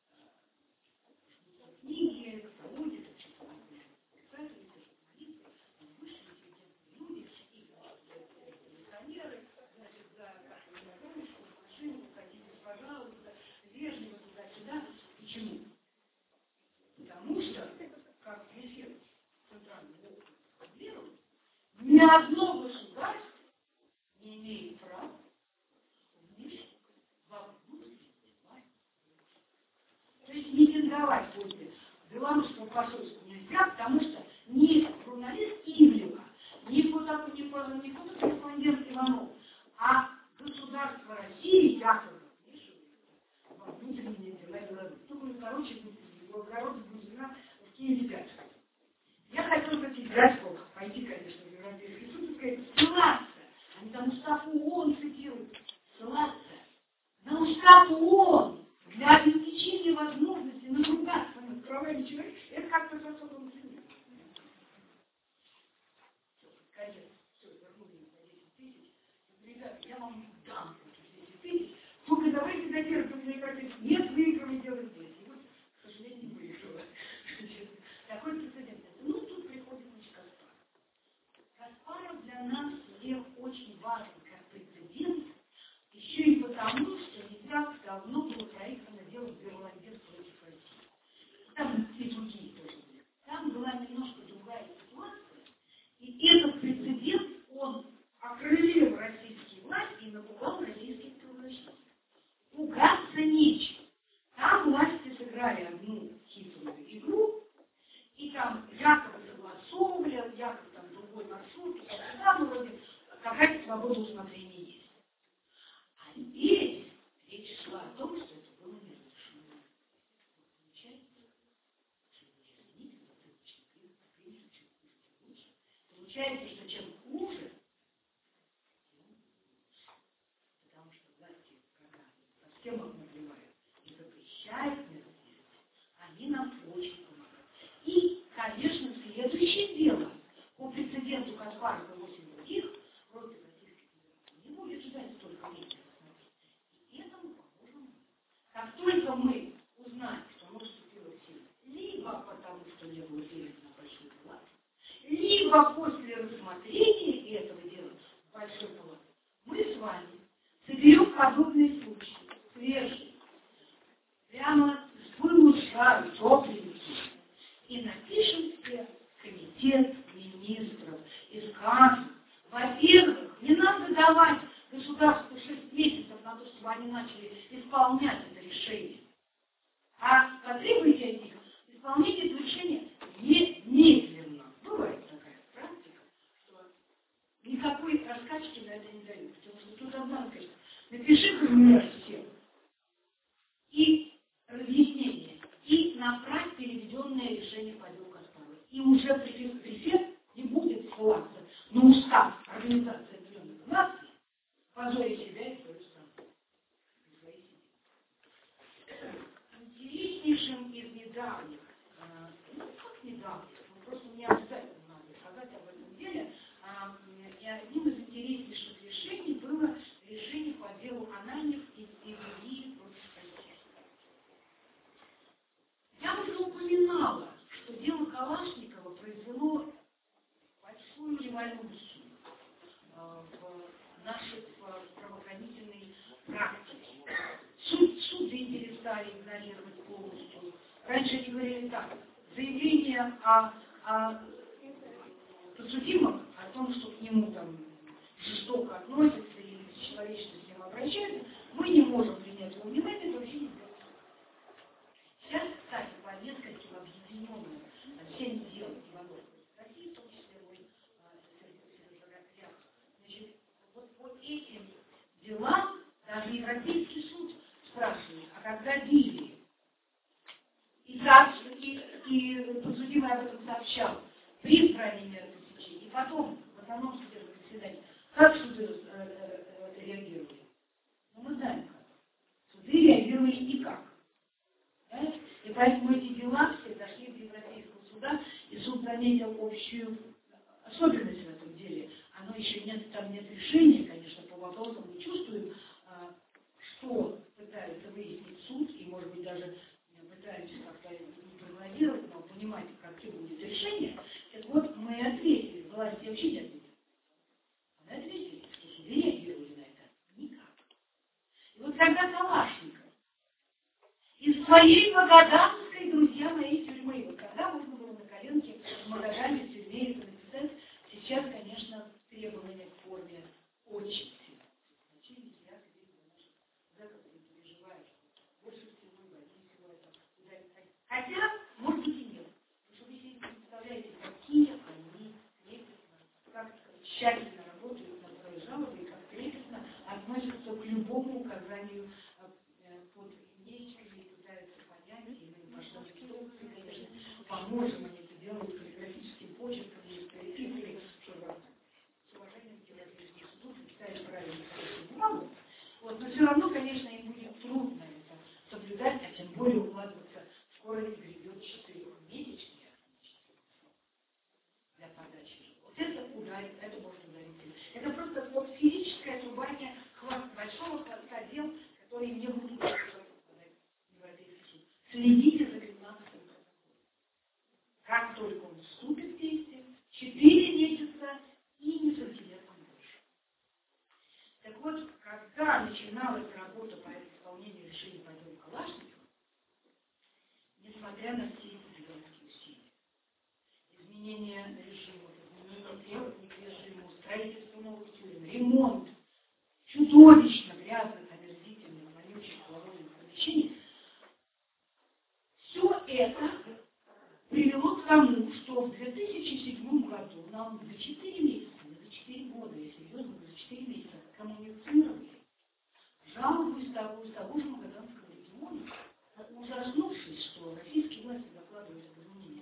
книги, каталоги, писатели, журналисты, высшие интеллигентные люди, и милиционеры, значит, за ручку, машину, ходите, пожалуйста, вежливо туда-сюда. Почему? Потому что, как префект Центрального округа веру, ни одно государство не имеет права вмешиваться во внутренние дела. То есть митинговать возле белорусского посольства нельзя, потому что ни журналист Ивлева, ни фотокорреспондент Иванов, а государство России якобы вмешивается во внутренние дела Беларуси. Ну, короче, Белгород Бузина в Киеве 5. Я хотел хотеть Градского пойти, конечно, в Европейский суд и сказать, ссылаться. Они там устав ООН цитируют. Ссылаться на устав ООН для обеспечения возможности надругаться над правами человека. Это как-то с особым ценой. Все, вернули за 10 тысяч. Ребята, я вам дам 10 тысяч. Только давайте додержите мне как-то. Нет, выигрывай дело здесь. И вот, к сожалению, не выиграла. Такой прецедент. Ну, тут приходит Каспаров. Каспаров для нас всех очень важен как прецедент, еще и потому, что не так давно было проиграно дело Берландец против России. Там и другие тоже были. Там была немножко другая ситуация, и этот прецедент, он окрылил российские власти и напугал российских правозащитников. Пугаться нечего. Там власти сыграли одну хитрую игру, и там якобы согласовывали, якобы там другой маршрут, и там вроде какая-то свобода усмотрения есть. А здесь речь шла о том, что это было неразрешено. Получается, что чем хуже, потому что власти, когда совсем обнаглевают и запрещают мероприятия, они нам очень помогают. И, конечно, следующее дело по прецеденту Каспарова и 8 других против Российской Федерации не будет ждать столько времени. И этому поможем. Как только мы узнаем, что оно вступило в силу, либо потому, что не было передано на большую палату, либо после рассмотрения этого дела в большой палате, мы с вами соберем подобные случаи, свежие, прямо с пылу жару, топливки, и напишем все комитет министров и скажем, во-первых, не надо давать государству 6 месяцев чтобы они начали исполнять это решение. А потребуйте от них исполнение этого решения немедленно. Бывает такая практика, что никакой раскачки на это не дают. Потому что тут одна сказать, напиши формуляр всем и разъяснение, и направь переведенное решение по делу Каспарова. И уже префект не будет ссылаться на устав Организации Объединенных Наций, позорить себя и свою страну. Интереснейшим из недавних, как недавних, просто мне обязательно надо сказать об этом деле, и одним из интереснейших решений было решение по делу Ананьев и другие против России. Я уже упоминала, что дело Калашникова произвело большую революцию в нашей правоохранительной практике. Суды перестали игнорировать полностью. Раньше они говорили так: заявление о подсудимом, о том, что к нему там жестоко относятся или человечественно с ним обращаются, мы не можем принять во внимание, это вообще не делается. Сейчас, кстати, по нескольким объединенным всем делам Иванов России, в том числе значит, вот по этим делам даже Европейский суд спрашивает, а когда били, и подсудимый об этом сообщал при избрании меры пресечения, и потом в основном судебном заседании, как суды реагировали? Ну, мы знаем как. Суды реагировали никак. Да? И поэтому эти дела все дошли до Европейского суда, и суд заметил общую особенность в этом деле. Оно еще нет, там нет решения, конечно, по вопросам мы чувствуем, что пытается выяснить суд, и, может быть, даже пытаемся как-то не прогнозировать, но понимать, каким будет решение. Так вот, мы ответили, власти вообще не ответили. Мы ответили, что суды реагировали на это никак. И вот когда Калашников из своей магаданской, друзья мои, тюрьмы, вот когда можно было на коленке в Магадане в тюрьме это написать, сейчас, конечно, требования к форме очень сильно. Хотя, может быть, и нет. Потому что вы себе не представляете, какие они трепетно, как тщательно работают над своей жалобой, и как трепетно относятся к любому указанию под нечками и пытаются понять, и мы им пошлем инструкции, конечно, поможем, они это делают каллиграфическим почерком, есть цифры, чтобы с уважением к европейскому суду написали правильно бумагу. Вот, но все равно, конечно, им будет трудно это соблюдать, а тем более укладываться. Скоро грядет 4-месячный для подачи. Вот это ударит, это может ударить. Это просто вот физическое отрубание большого хвоста дел, которые не будут подать в Европейский суд. Следите за 15 протоколом. Как только он вступит в действие, 4 месяца и не сантиметром больше. Так вот, когда начиналась работа по исполнению решений по делу Калашникова, несмотря на все эти гигантские усилия, изменение режима, изменение требований к режиму, строительство новых тюрем, ремонт чудовищно грязных, омерзительных, вонючих, холодных помещений, все это привело к тому, что в 2007 году нам за 4 месяца, не за 4 года, я серьезно, за 4 месяца коммуницировали жалобу из того же Магаданского региона, ужаснувшись, что российские власти закладывают обвинения.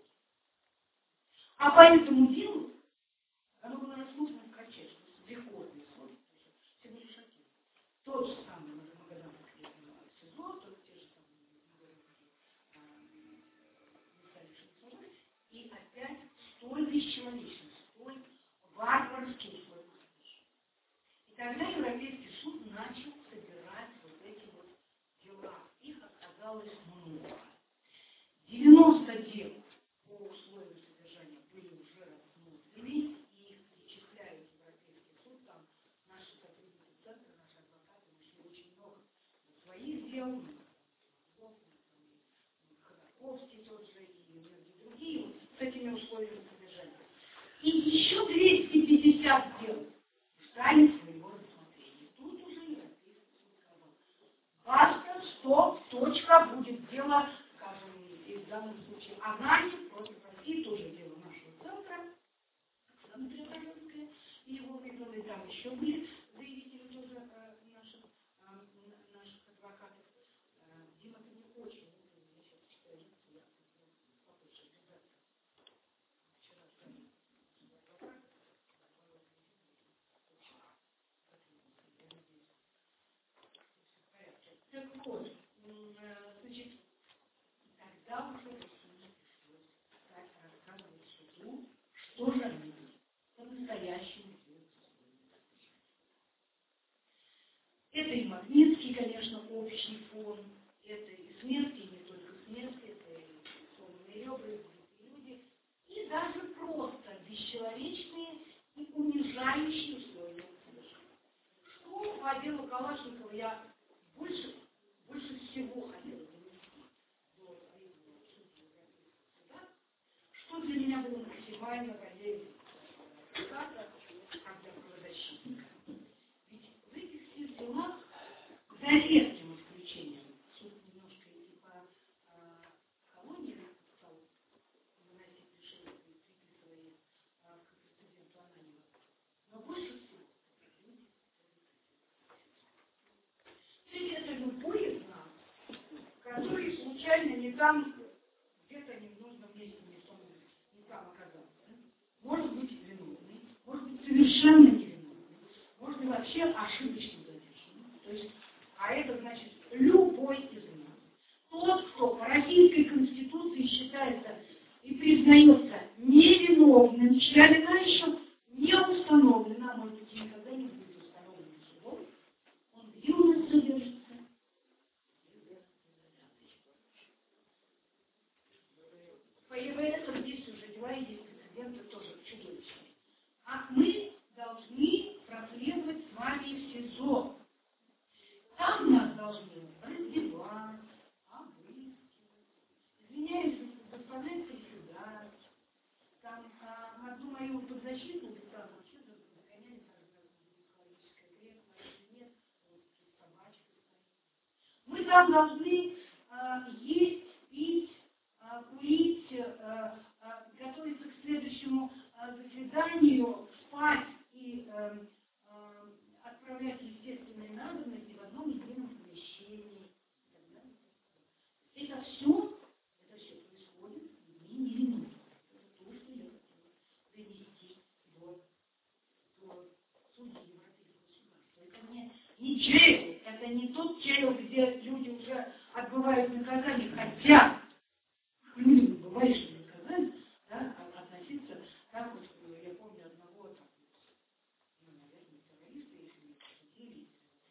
А по этому делу оно было рассмотрено в кратчайшем, рекордный срок. Все были шокированы. Тот же самый Магаданский СИЗО, те же самые и опять столь бесчеловечный, столь варварский условия. И тогда Европейский суд начал собирать вот эти вот дела. Их оказалось много. 90 дел по условиям содержания были уже рассмотрены, и их перечисляют в Европейский суд. Там наши сотрудники центра, наши адвокаты нашли очень много своих дел, Ходорковский тот же, и многие другие, с этими условиями содержания. И еще 250 дел ждали своего рассмотрения. Тут уже Европейский суд сказал: точка будет дело, скажем, и в данном случае анализ против России, тоже дело нашего центра, Оксана Преображенская и его вызвали, там еще были заявители тоже наших адвокатов. Дима, ты не очень, я сейчас читаю лекцию, я попозже обязательно. Вчера сказали, так вот, значит, тогда уже рассказывать суду, что же они по-настоящему делают. Это и Магнитский, конечно, общий фон, это и смерти, и не только смерти, это и сломанные ребра, и люди, и даже просто бесчеловечные и унижающие условия. Что по делу Калашникова я больше всего хотела донести до своего суда, что для меня было максимально полезно, как для правозащитника. Ведь в этих всех делах, за редким исключением, суд немножко и по колонии стал выносить решения, приписывая к прецеденту Ананьева, но больше всего это любой из нас, который случайно не там, где-то не в нужном месте, не там оказался. Может быть виновный, может быть совершенно невиновный, может быть вообще ошибочно задержан. То есть, а это значит любой из нас. Тот, кто по Российской Конституции считается и признается невиновным, чья вина еще не установлена, а может быть никогда не будет установлена судом, он где у нас содержится? По ЕВС здесь уже дела и здесь прецеденты тоже чудовищные. А мы должны проследовать с вами в СИЗО. Там нас должны раздевать, обыскивать. Извиняюсь, господа председатель. Там одну мою подзащитную там что-то загоняли, психологическая крепость, нет, вот собачка стоит. Мы там должны есть, пить, курить, готовиться к следующему заседанию, спать и отправлять естественные надобности в одном едином помещении. Это все происходит в дни невиновных. Это то, что я хотела донести до судьи Европейского суда. Это не джейл, это не тот джейл, где люди уже отбывают наказание, хотя люди отбывающие наказание, да, относиться, как вот, я помню одного там, наверное, террориста, если не судили,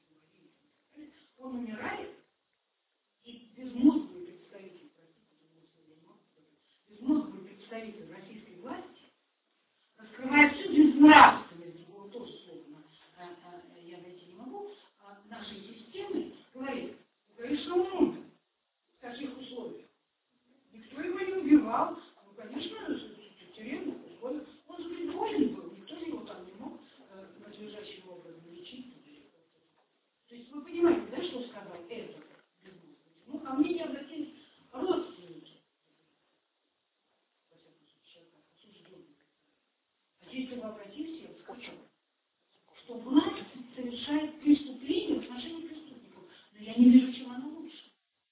он умирает, и безмозглый представитель, безмозглый представитель российской власти, раскрывает всю безнравственность, его тоже словно я найти не могу, нашей системы, говорит, конечно, умно, в таких условиях. Никто его не убивал, ну, конечно, в тюремных условиях. Он же ведь болен был, никто его там не мог надлежащим образом лечить. То есть вы понимаете, да, что сказал этот? Ну, ко мне не обратились родственники. Во всяком случае, осужденные. А если вы обратились, я скажу, что власть совершает преступление в отношении преступников. Но я не вижу, чем оно лучше.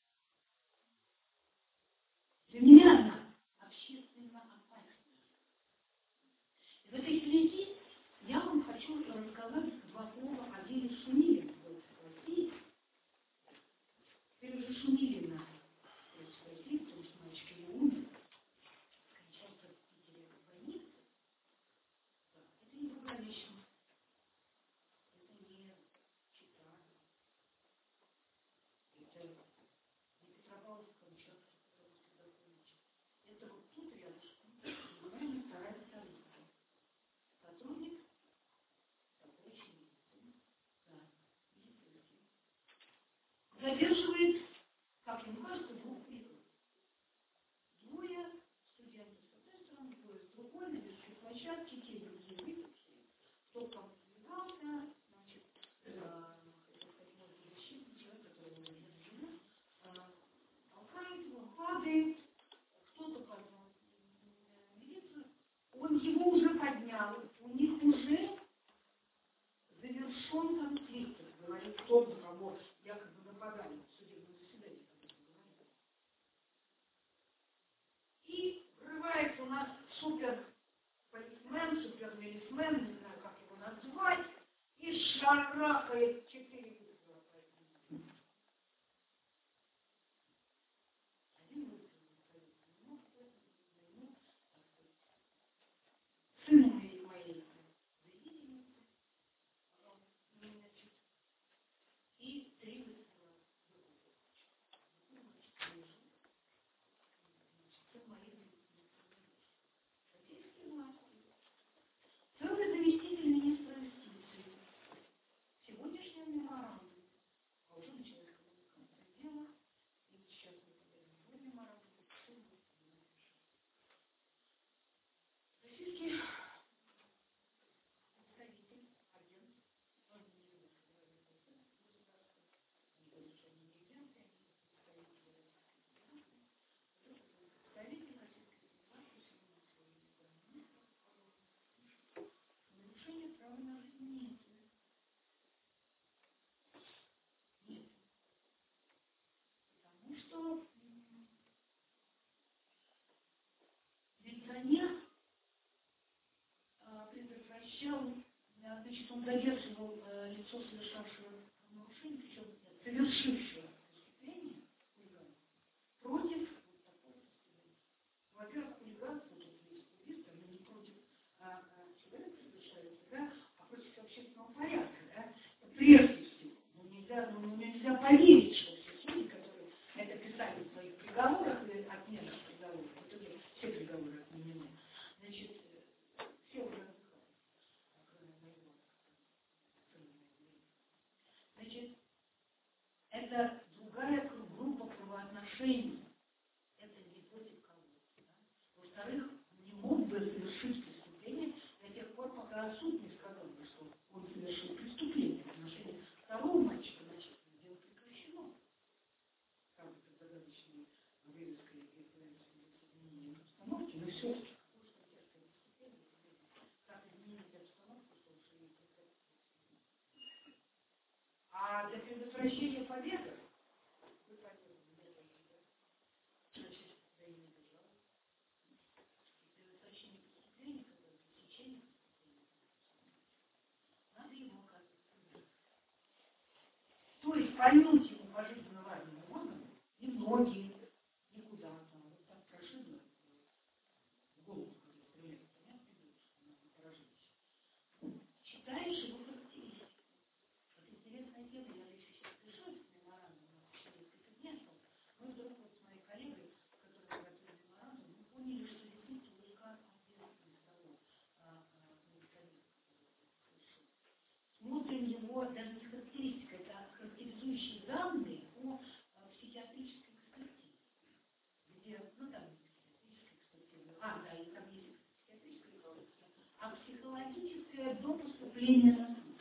Для меня она общественно опасна. В этой связи я вам хочу рассказать два слова о деле Шумилина в России. Теперь уже Шумилина в России, потому что мальчик его умер, скончался в Питере в больнице. Да, это не Благовещенск, это не Чита, это не Петропавловск-Камчатский, это вот тут рядышком, называемая вторая столица. Сотрудник рабочей медицины, да, медицинский. Задерживает, как ему кажется, двух прикладов. Двое студентов с одной стороны, двое с другой, на детской площадке, те другие выпившие. Кто там подвигался, значит, хотел сказать, мой защитный человек, которого уже нет жена, полиции, кто-то позвал милицию, он его уже поднял, у них уже завершен конфликт, говорит тот, на кого якобы нападали в судебном заседании. И врывается у нас супер-полисмен, супер-милисмен, не знаю, как его назвать, и шарахает 4 выстрела. Один выстрел, сыну моей заявительницы, и 3 выстрела. Целый заместитель министра юстиции. Сегодняшний меморандум. А уже началось коммуникация дела. И сейчас мы подаем свой меморандум. Российский представитель, агент, он не является государственным, не разрешение не агенты, представитель Российской Федерации, нарушение права на жизнь нет. Нет. Потому что милиционер предотвращал, значит, он задерживал лицо, совершавшего нарушение, причем совершившего преступление, хулиган, против вот такого состояния. Во-первых, хулиганство, тут есть убийство, но не против человека совершается, да, а против общественного порядка, да, прежде всего. Нельзя поверить, что все судьи, которые это писали в своих приговорах и отменах приговоров, в итоге все приговоры отменены, значит, все уже отдыхают, кроме моего. Значит, это другая группа правоотношений. Это не против кого-то. Да? Во-вторых, не мог бы совершить преступление до тех пор, пока суд не сказал бы, что он совершил преступление. В отношении второго мальчика, значит, дело прекращено. Правда, под загадочной вывеской и изменением обстановки, но все-таки как изменить обстановку, что уже есть это. А для предотвращения побега вы хотели, значит, да и не держал. Предотвращение преступления, когда пресечение преступления, надо ему оказывать. То есть поймите ему пожизненно важным органом, и ноги, и куда-то, вот так прошибло в голову, когда стреляют, понятно, что надо поражить. Читаешь его характеристику. Вот интересная тема, я еще сейчас пишу этот меморандум, у нас еще несколько дней осталось. Мы вдруг вот с моей коллегой, которые готовили меморандум, мы поняли, что действительно только ответственность того медикамента, который совершил. Смотрим его, даже не характеристика, это характеризующие данные по психиатрической экспертизе, где, ну там психиатрическая экспертиза, да, и там есть психиатрическая экспертиза, а психологическая до поступления на суд.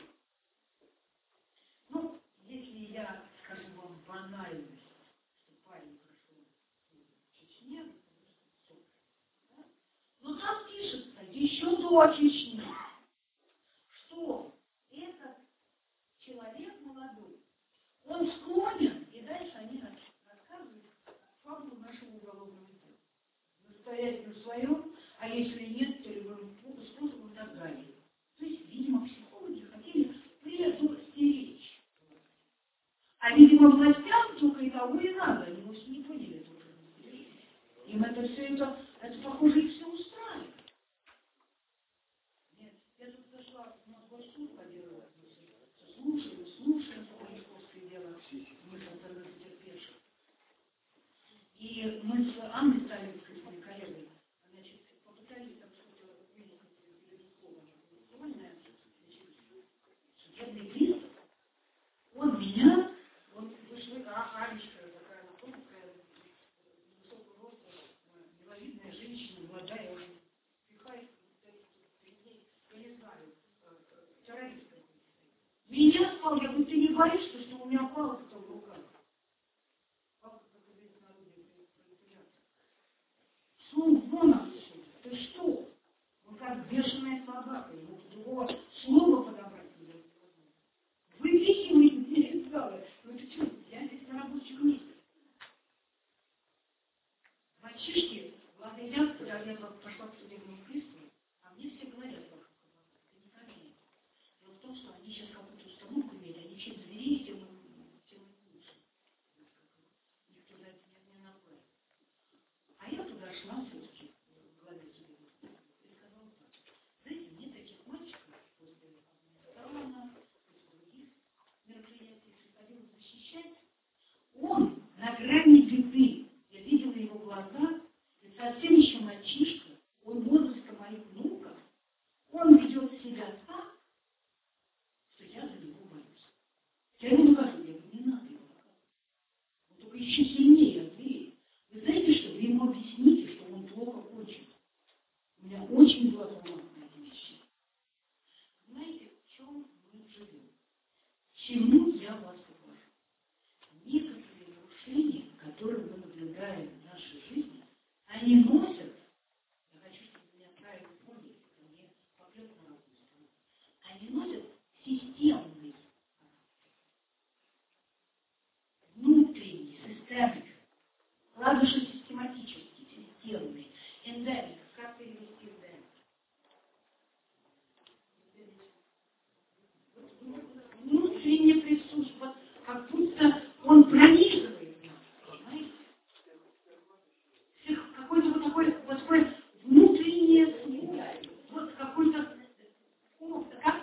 Ну, если я скажу вам банальность, что парень прошел в Чечне, да? Но там пишется еще до Чечни, что этот человек молодой, он склонен, и дальше они рассказывают фабулу нашего уголовного дела. Настоять на своем, а если нет, то любым способом и так далее. То есть, видимо, психологи хотели предостеречь. А, видимо, властям только и того и надо. Они вовсе не поняли этого предостережения. Им это все, это похоже, их все устраивает. Нет, я тут зашла в Москву по делу. Слушаем Полишковское дело, мы со стороны потерпевших. И мы с Анной Сталинской, с моей коллегой, значит, попытались там что-то выяснить перед словом голосовальное. Судебный пристав, он меня, он вышла Анечка, такая тонкая, высокого роста, миловидная женщина, молодая, он пихает перед ней, я не знаю, террорист. Меня сказал, я говорю, ты не боишься, что у меня палка в руках? Палка, как известно, орудие пролетариата. Ну, вон отсюда. Ты что? Он как бешеная собака. Ему другого слова подобрать не может. Выпихивает меня из зала. Ну ты что, я здесь на рабочих месте. Мальчишки, благодаря, когда я пошла к судебному приставу, а мне все говорят, это неправильно. Дело в том, что они сейчас какую-то установку имели, они чем зверее, тем лучше. Никто за это не наплывет. А я туда шла все-таки в главе судебного пристава и сказала так. Знаете, мне таких мальчиков после Корона, после других мероприятий приходилось защищать. Он на грани беды. Я видела его глаза, и совсем еще мальчишка, он возраста моих внуков, он ведет себя так, что я за него боюсь. Я ему говорю, не надо его наказывать. Он только еще сильнее отверит. Вы знаете что? Вы ему объясните, что он плохо кончит. У меня очень была травма на эти вещи. Знаете, в чем мы живем? Чему я вас покажу? Некоторые нарушения, которые мы наблюдаем в нашей жизни, они носят, я хочу, чтобы меня правильно поняли, это мне попрет на разную сторону, они носят системный, внутренний, системный, ладно, что систематический, системный, эндемик, как перевести эндемик? Внутренне присутствует, как будто он пронизывает нас, понимаете? Какой-то вот такой внутреннее, вот какой-то, как?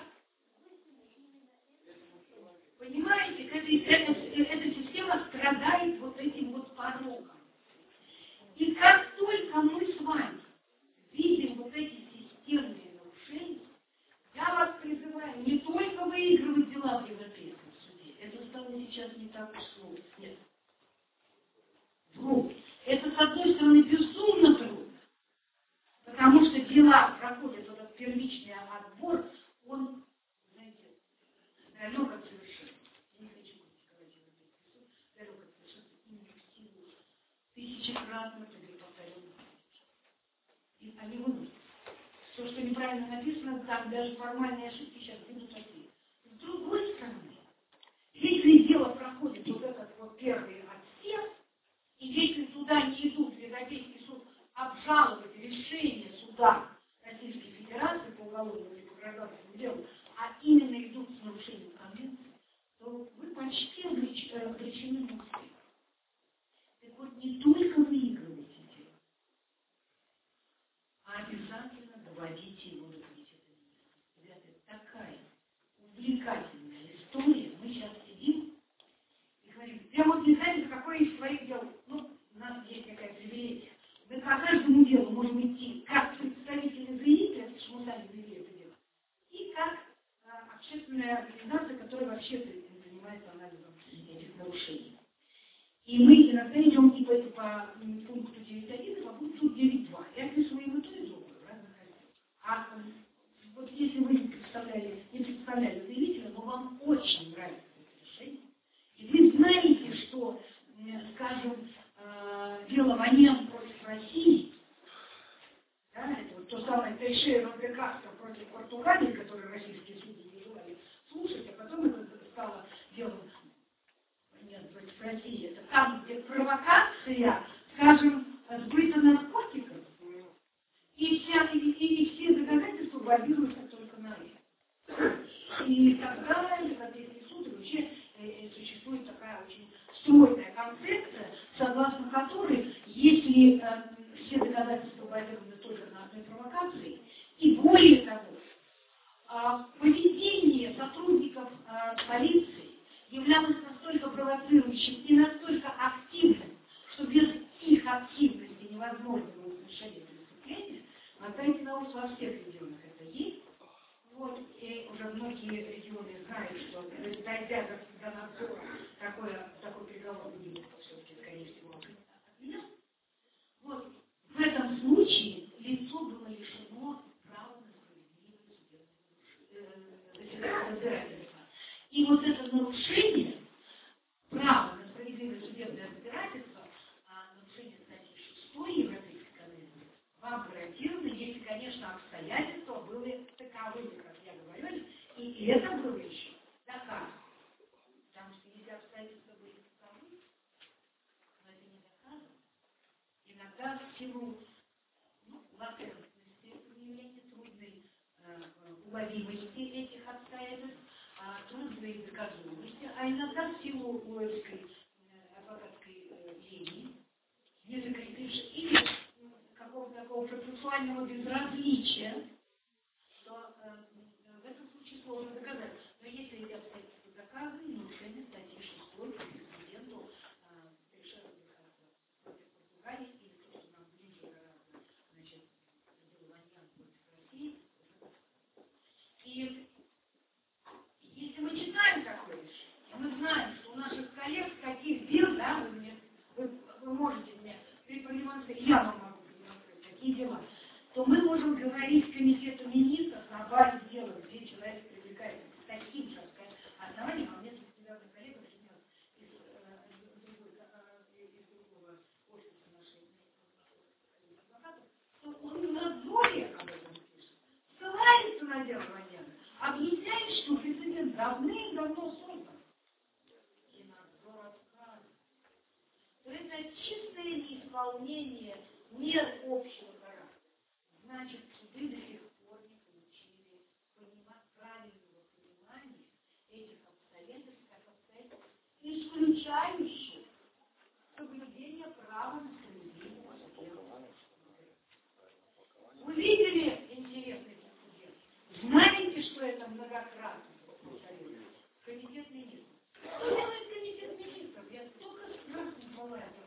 Понимаете, эта система страдает вот этим вот пороком. И как только мы с вами видим вот эти системные нарушения, я вас призываю не только выигрывать дела в Европейском суде, это стало сейчас не так уж сложно, нет. Вру. Это, с одной стороны, безумно трудно, потому что дела проходят, вот этот первичный отбор, он, знаете, далек от совершенства. Я не хочу говорить о Европейском суде, далек от совершенства и неэффективно. Тысячекратно повторено. И они выносят. То, что неправильно написано, там даже формальные ошибки сейчас будут такие. С другой стороны, если дело проходит вот этот вот первый отсев, и если туда не идут в Европейский суд обжаловать решение суда Российской Федерации по уголовному или по гражданскому делу, а именно идут с нарушением конвенции, то вы почти обречены на успех. Так вот, не только выигрывайте дело, а обязательно доводите его до комитета министров. Ребята, это такая увлекательная история. Мы сейчас сидим и говорим, я вот не знаю, какое из своих дел. Ну, у нас есть такая привилегия. Мы по каждому делу можем идти как представители заявителя, потому что мы сами завели это дело, и как общественная организация, которая вообще занимается анализом этих нарушений. И мы иногда идем и по пункту 9.1 и по пункту 9.2. Я описываю и то, и другое в разных разделах. А вот если вы не представляли заявителя, но вам очень нравится это решение, и вы знаете, что, скажем, дело Ваньян против России, да, это вот то самое Тейшейра де Кастро против Португалии, которое российские судьи не желали слушать, а потом это стало делом Ваньян против России. Это там, где провокация, скажем, сбыта наркотиков, и все доказательства базируются только на этом. И тогда Европейский суд, и вообще существует такая очень стройная концепция, согласно которой, если все доказательства базированы только на одной провокации, и более того, поведение сотрудников полиции являлось настолько провоцирующим и настолько активным, что без их активности невозможно было совершение преступления. Знаете, на ус во всех регионах это есть. Вот, и уже многие регионы знают, что дойдя до надзора, такой приговор будет все-таки, скорее всего, отменен. Вот, в этом случае лицо было лишено права на справедливое разбирательство. И вот это нарушение права на справедливое судебное разбирательство, нарушение статьи 6 Европейской конвенции, вам гарантировано, если, конечно, обстоятельства были таковыми, как я говорю, и это было еще доказано. Потому что если обстоятельства были таковы, но это не доказано. Иногда в силу латентности выявления трудной уловимости этих обстоятельств, трудной доказуемости, а иногда в силу лоевской адвокатской линии, не закрепившись, или какого-то такого процессуального безразличия, что в этом случае сложно доказать. Но если эти обстоятельства доказаны, нарушение статьи 6 президенту Петрошенко против Португалии, или то, что нам ближе гораздо, значит, дело Ваньян против России. И если мы читаем такое решение, мы знаем, что у наших коллег таких дел, да, вы можете мне продемонстрировать, я вам могу продемонстрировать такие дела, то мы можем говорить Комитету министров на базе дела, где человек привлекается к таким же основаниям, а мне регулярный коллега принес из другого офиса нашей адвоката, то он в надзоре об этом пишет, ссылается на дело Ваньяна, объясняет, что прецедент давным-давно создан. И надзор отказывает. То это чистое неисполнение мер общего характера. Значит, суды до сих пор не получили правильного понимания этих обстоятельств, как обстоятельств, исключающих соблюдение права на справедливость. Вы видели интересный прецедент? Знаете, что это многократно повторяется? Комитет министров. Что делает комитет министров? Я только раз назвала это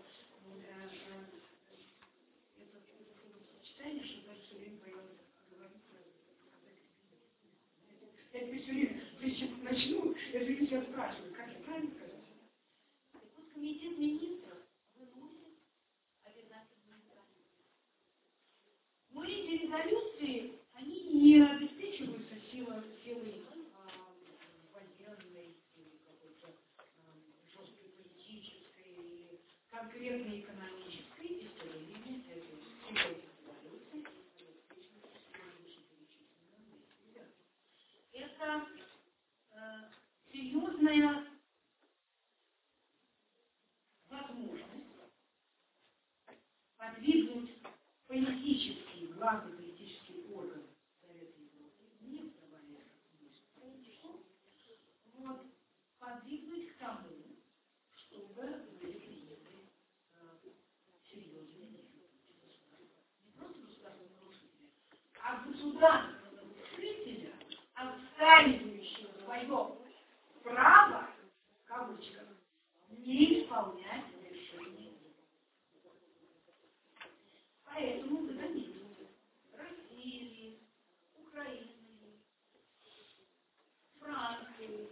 сочетание, что даже все время боялась говорить. Я все время, прежде чем начну, я все время спрашиваю, как я правильно сказать? Так вот, комитет министров выносит обязательные резолюции. Но эти резолюции, они не обеспечиваются силой военной или какой-то жесткой политической или конкретной экономической истории. Это серьезная возможность подвигнуть главный политический орган Совета Европы, не вставая вот, подвигнуть к тому, чтобы были приняты серьезные меры. Не просто государственные нарушители, а государственного нарушителя, отстаивающего свое право, в кавычках, не исполнять решение. Поэтому вы заметите, России, Украины, Франции,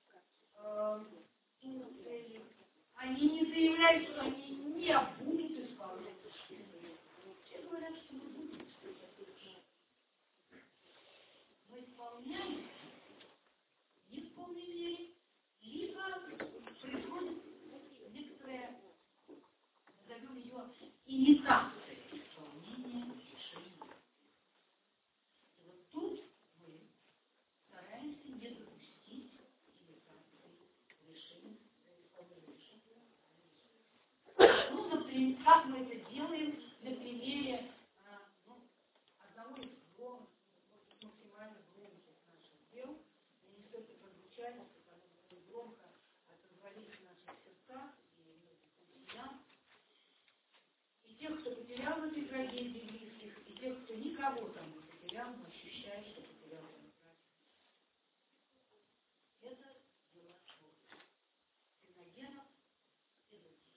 Турции, они не заявляют, что они не будут исполнять. Все говорят, что мы будем исполнять. Мы исполняем не в полной мере, либо происходит некоторая, назовем ее, имитация исполнения решений. И вот тут мы стараемся не допустить имитации решений, исполнения решений. Ну, например, как мы это делаем на примере одного из максимально громких наших дел. И не стоит это звучать, потому что громко отозвались в наших сердцах и многих друзьям. И тех, кто потерял в этой трагедии близких, и тех, кто никого там не потерял, но ощущает, что потерял там братьев. Это дела черных. Финогенов и других.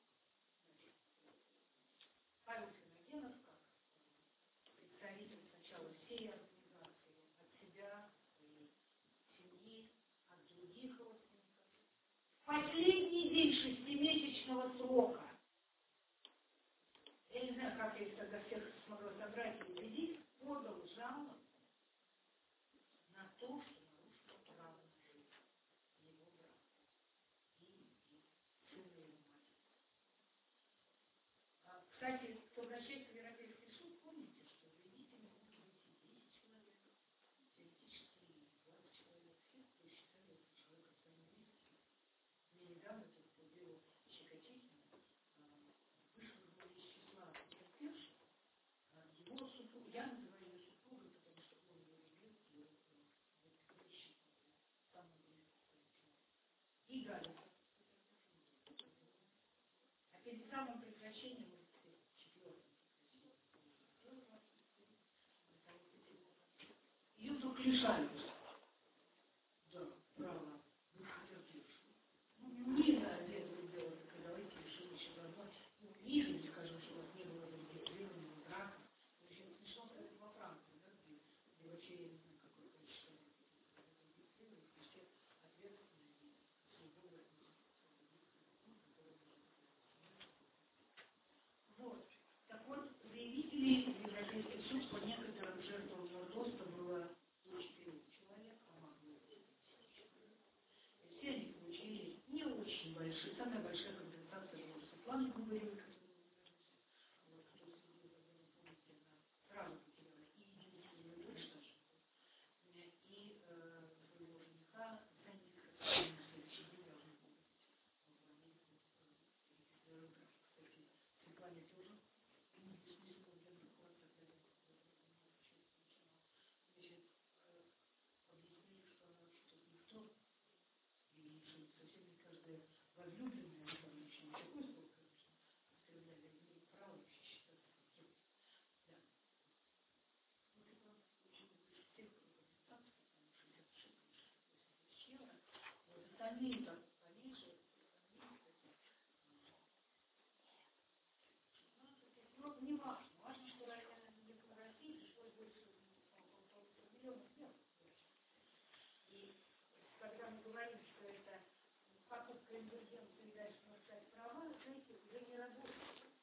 Павел Финогенов, как представитель сначала всей организации, от себя, своей семьи, от других родственников. В последний день шестимесячного срока, я не знаю, как я их тогда всех смогла собрать и убедить, подал жалобу на то, что нарушил право на жизнь его брата и сына его матери. Кстати, кто обращается в Европейский суд, помните, и Галина. А перед самым прекращением ее вдруг лишают. Да, право. Ну, не надо этого делать, давайте решим еще одно. Ну, ниже, скажем, что у вас не было зарегистрированного брака. Очень смешно сказать во Франции, да, где вообще я не знаю, какое количество зарегистрировано, все ответственные, свободы. Вот. Так вот, заявителей в Европейский суд по некоторым жертвам Нордоста было 4 человека, а могло быть 10 человек. И все они получили не очень большие. Самая большая компенсация была Светланы Губаревой, вот, кто следил за ним, помните, она сразу потеряла и единственную дочь нашу, и своего жениха, Фрэнсиса, который на следующий день должны были регистрировать. Кстати, Светлане тоже объяснили, что она вообще-то никто, и что совсем не каждая возлюбленная, там еще такой слов, конечно, оскорбляли, имеет право вообще считаться таким. Да. Вот это очень всех компенсаций, потому что 66 тысяч евро. Вот остальные там поменьше, ну, не важно. Важно, что в России пришлось больше миллионов евро. И когда мы говорим, что это покупка индульгенции и дальше нарушать права, знаете, уже не работает.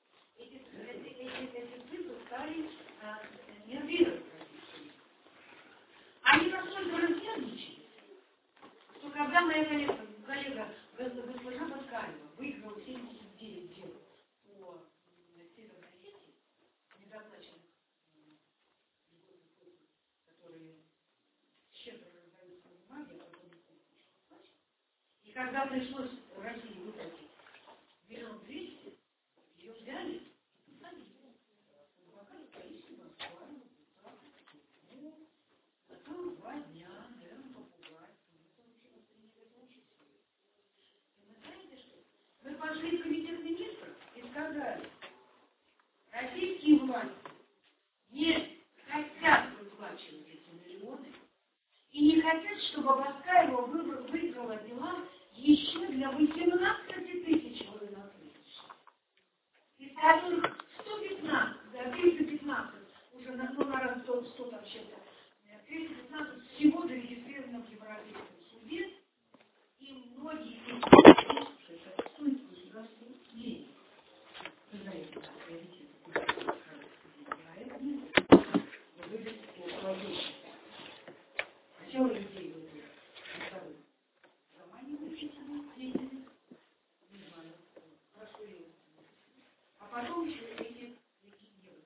Эти цифры стали нервировать родителей. Они настолько разнервничались, что когда моя коллега госпожа Баскаева выиграла 79 дел по Северной Осетии, недоплаченных льготных выплат, которые щедро раздаются на бумаге, а потом их не платят. И когда пришлось России выплатить 1 200 000, ее взяли и посадили. Адвокат Таисия Баскаева, ну, зато 2 дня, наверное, попугать. Это вообще восприняли это очень серьезно. И вы знаете что? Мы пошли в комитет министров и сказали, российские власти не хотят выплачивать эти миллионы и не хотят, чтобы Баскаева выиграла дела еще для 18 тысяч военнослужащих, из которых 115, да, 315 уже на раз 100 там чем-то, 315 всего зарегистрировано в Европейском суде, и многие из них это стоит государству денег. Вы знаете, как приоритет, а это нет. Вы выглядите по-человечески. Хотел людей выиграть, вторых. Заманиваете деятельность, не знаю, хорошо ли. А потом еще эти делают.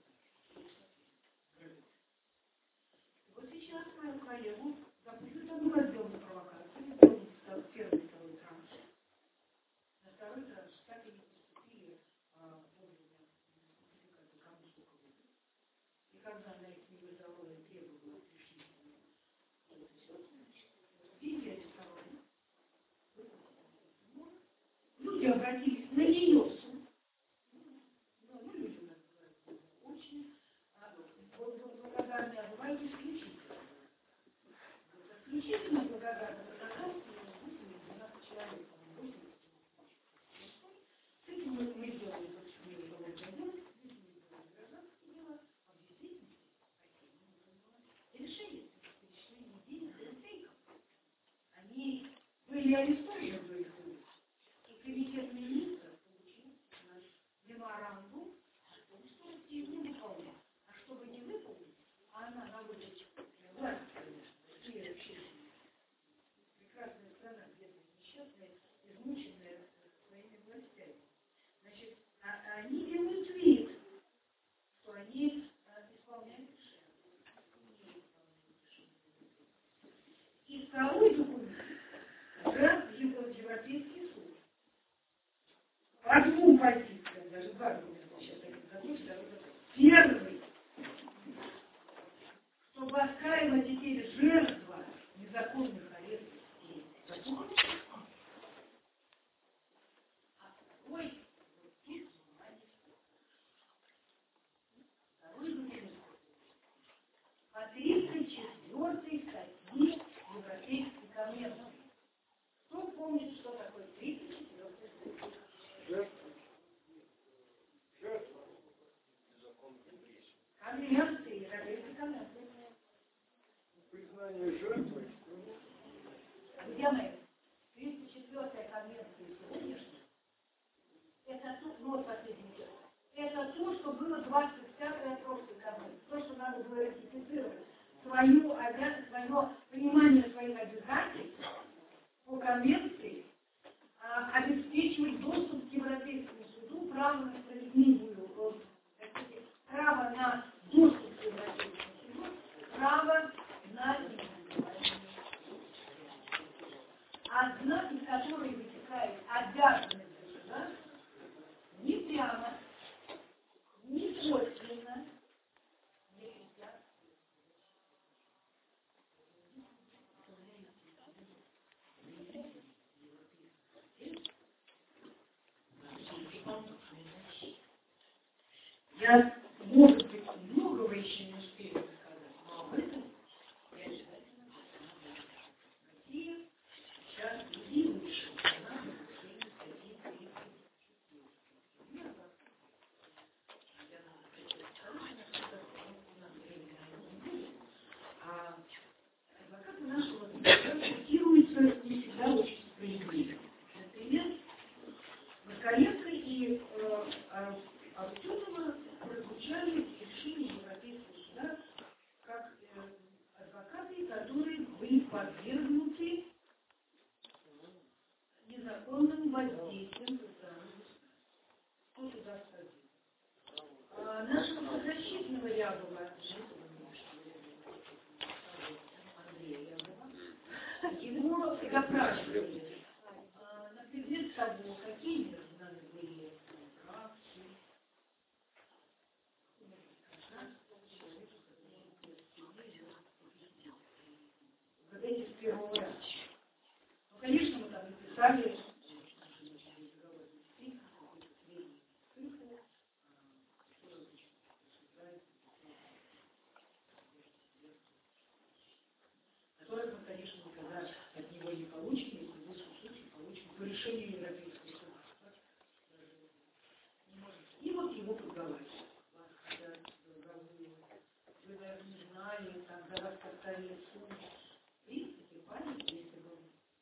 Вот сейчас мою коллегу запустят одну разделную провокацию, первый и второй транш. На второй транш так и не поступили вовремя сертификаты, кому сколько выдали. И когда она их не выдавала и требовала решительно, это все, значит, видите, арестовали. Люди обратились на нее в суд. Ну, люди у нас бывают очень благодарны, а бывают исключительно. Исключительно благодарны доказательствам, 12 человек, по-моему, 80 тысяч. С этим мы сделали то, что мне удалось сделать. С этим мы сделали гражданские дела, а в действительности и решили перечисление денег для фейков. Они были арестованы в их суде. И комитет министров получил наш меморандум о том, что те не выполняют. А чтобы не выполнить, она наводит власть, конечно, все общественные. Прекрасная страна, бедная, несчастная, измученная своими властями. Значит, они делают вид, что они исполняют решение. И второй документ уже в Европейский суд. По двум позициям, даже два документа сейчас один закон, второй закон. Первый, что Баскаева теперь жертва незаконных арестов и законов, конвенции сегодняшней, это то, ну, вот последний текст, это то, что было 25-й прошлой конвенции, то, что надо было ратифицировать свою обязанность, свое понимание своих обязательств по конвенции, обеспечивать доступ к Европейскому суду, право на справедливую, право на доступ к Европейскому суду, право на индивидуальную. Одна из которой вытекает обязанность государства не прямо, не косвенно, я, может быть, многого еще не успею сказать, но об этом я обязательно Россия сейчас и выше. Адвокаты нашего цитируются не всегда очень справедливо. Например, Москаленко и Артемова прозвучали решения Европейского суда как адвокаты, которые были подвергнуты незаконным воздействием со стороны государства. Кто туда входил? Нашего подзащитного Рябова, Андрея Рябова, его допрашивали на предмет того, какие между нами были практики, угадайте с первого раза. Ну, конечно, мы там написали которых мы, конечно, никогда от него не получим, если в лучшем случае получим по решению Европейского суда. И вот его поговорили. Вы, наверное, не знали, там, за вас поставили суд. В принципе, память, если бы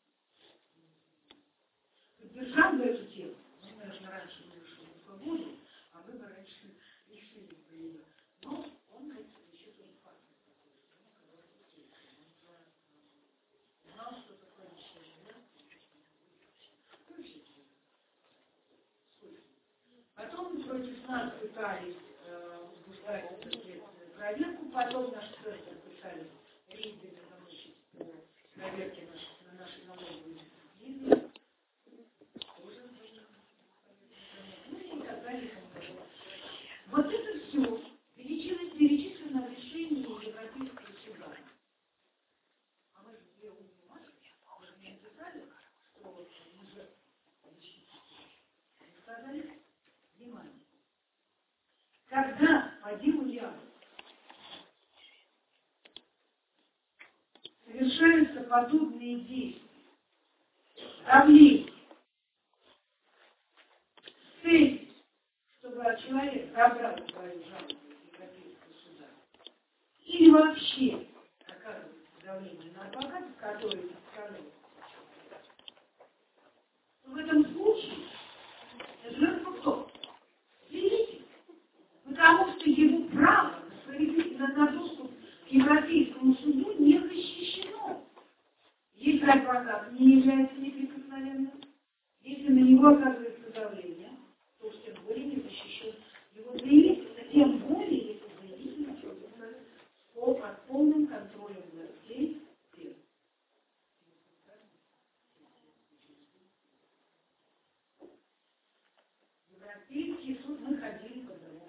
поддержал бы эту тему, ну, конечно, раньше мы вышли на свободу, а вы бы раньше решили бы ее. Но он, конечно, еще тоже факт такой, что он знал, что такое решение. Потом против нас пытались возбуждать проверку, потом наши церкви пытались рейдами замучить по проверке на наши налоговые дисциплины. Ну и так далее. Вот это все перечислено в решении Европейского суда. А мы же две умные мальчики, мы же не написали, что мы же сказали, внимание. Когда по делу Рябова совершаются подобные действия, давление, с целью, чтобы человек забрал свою жалобу из Европейского суда, или вообще оказывается давление на адвокатов, которые представляют, в этом случае жертва кто? Свидетель. Потому что его право на доступ к Европейскому суду не защищено. Если адвокат не является неприкосновенным, если на него оказывается давление, то уж тем более не защищен. Его заявитель, тем более, если заявитель находится под полным контролем властей. Европейский суд мы ходили по другому.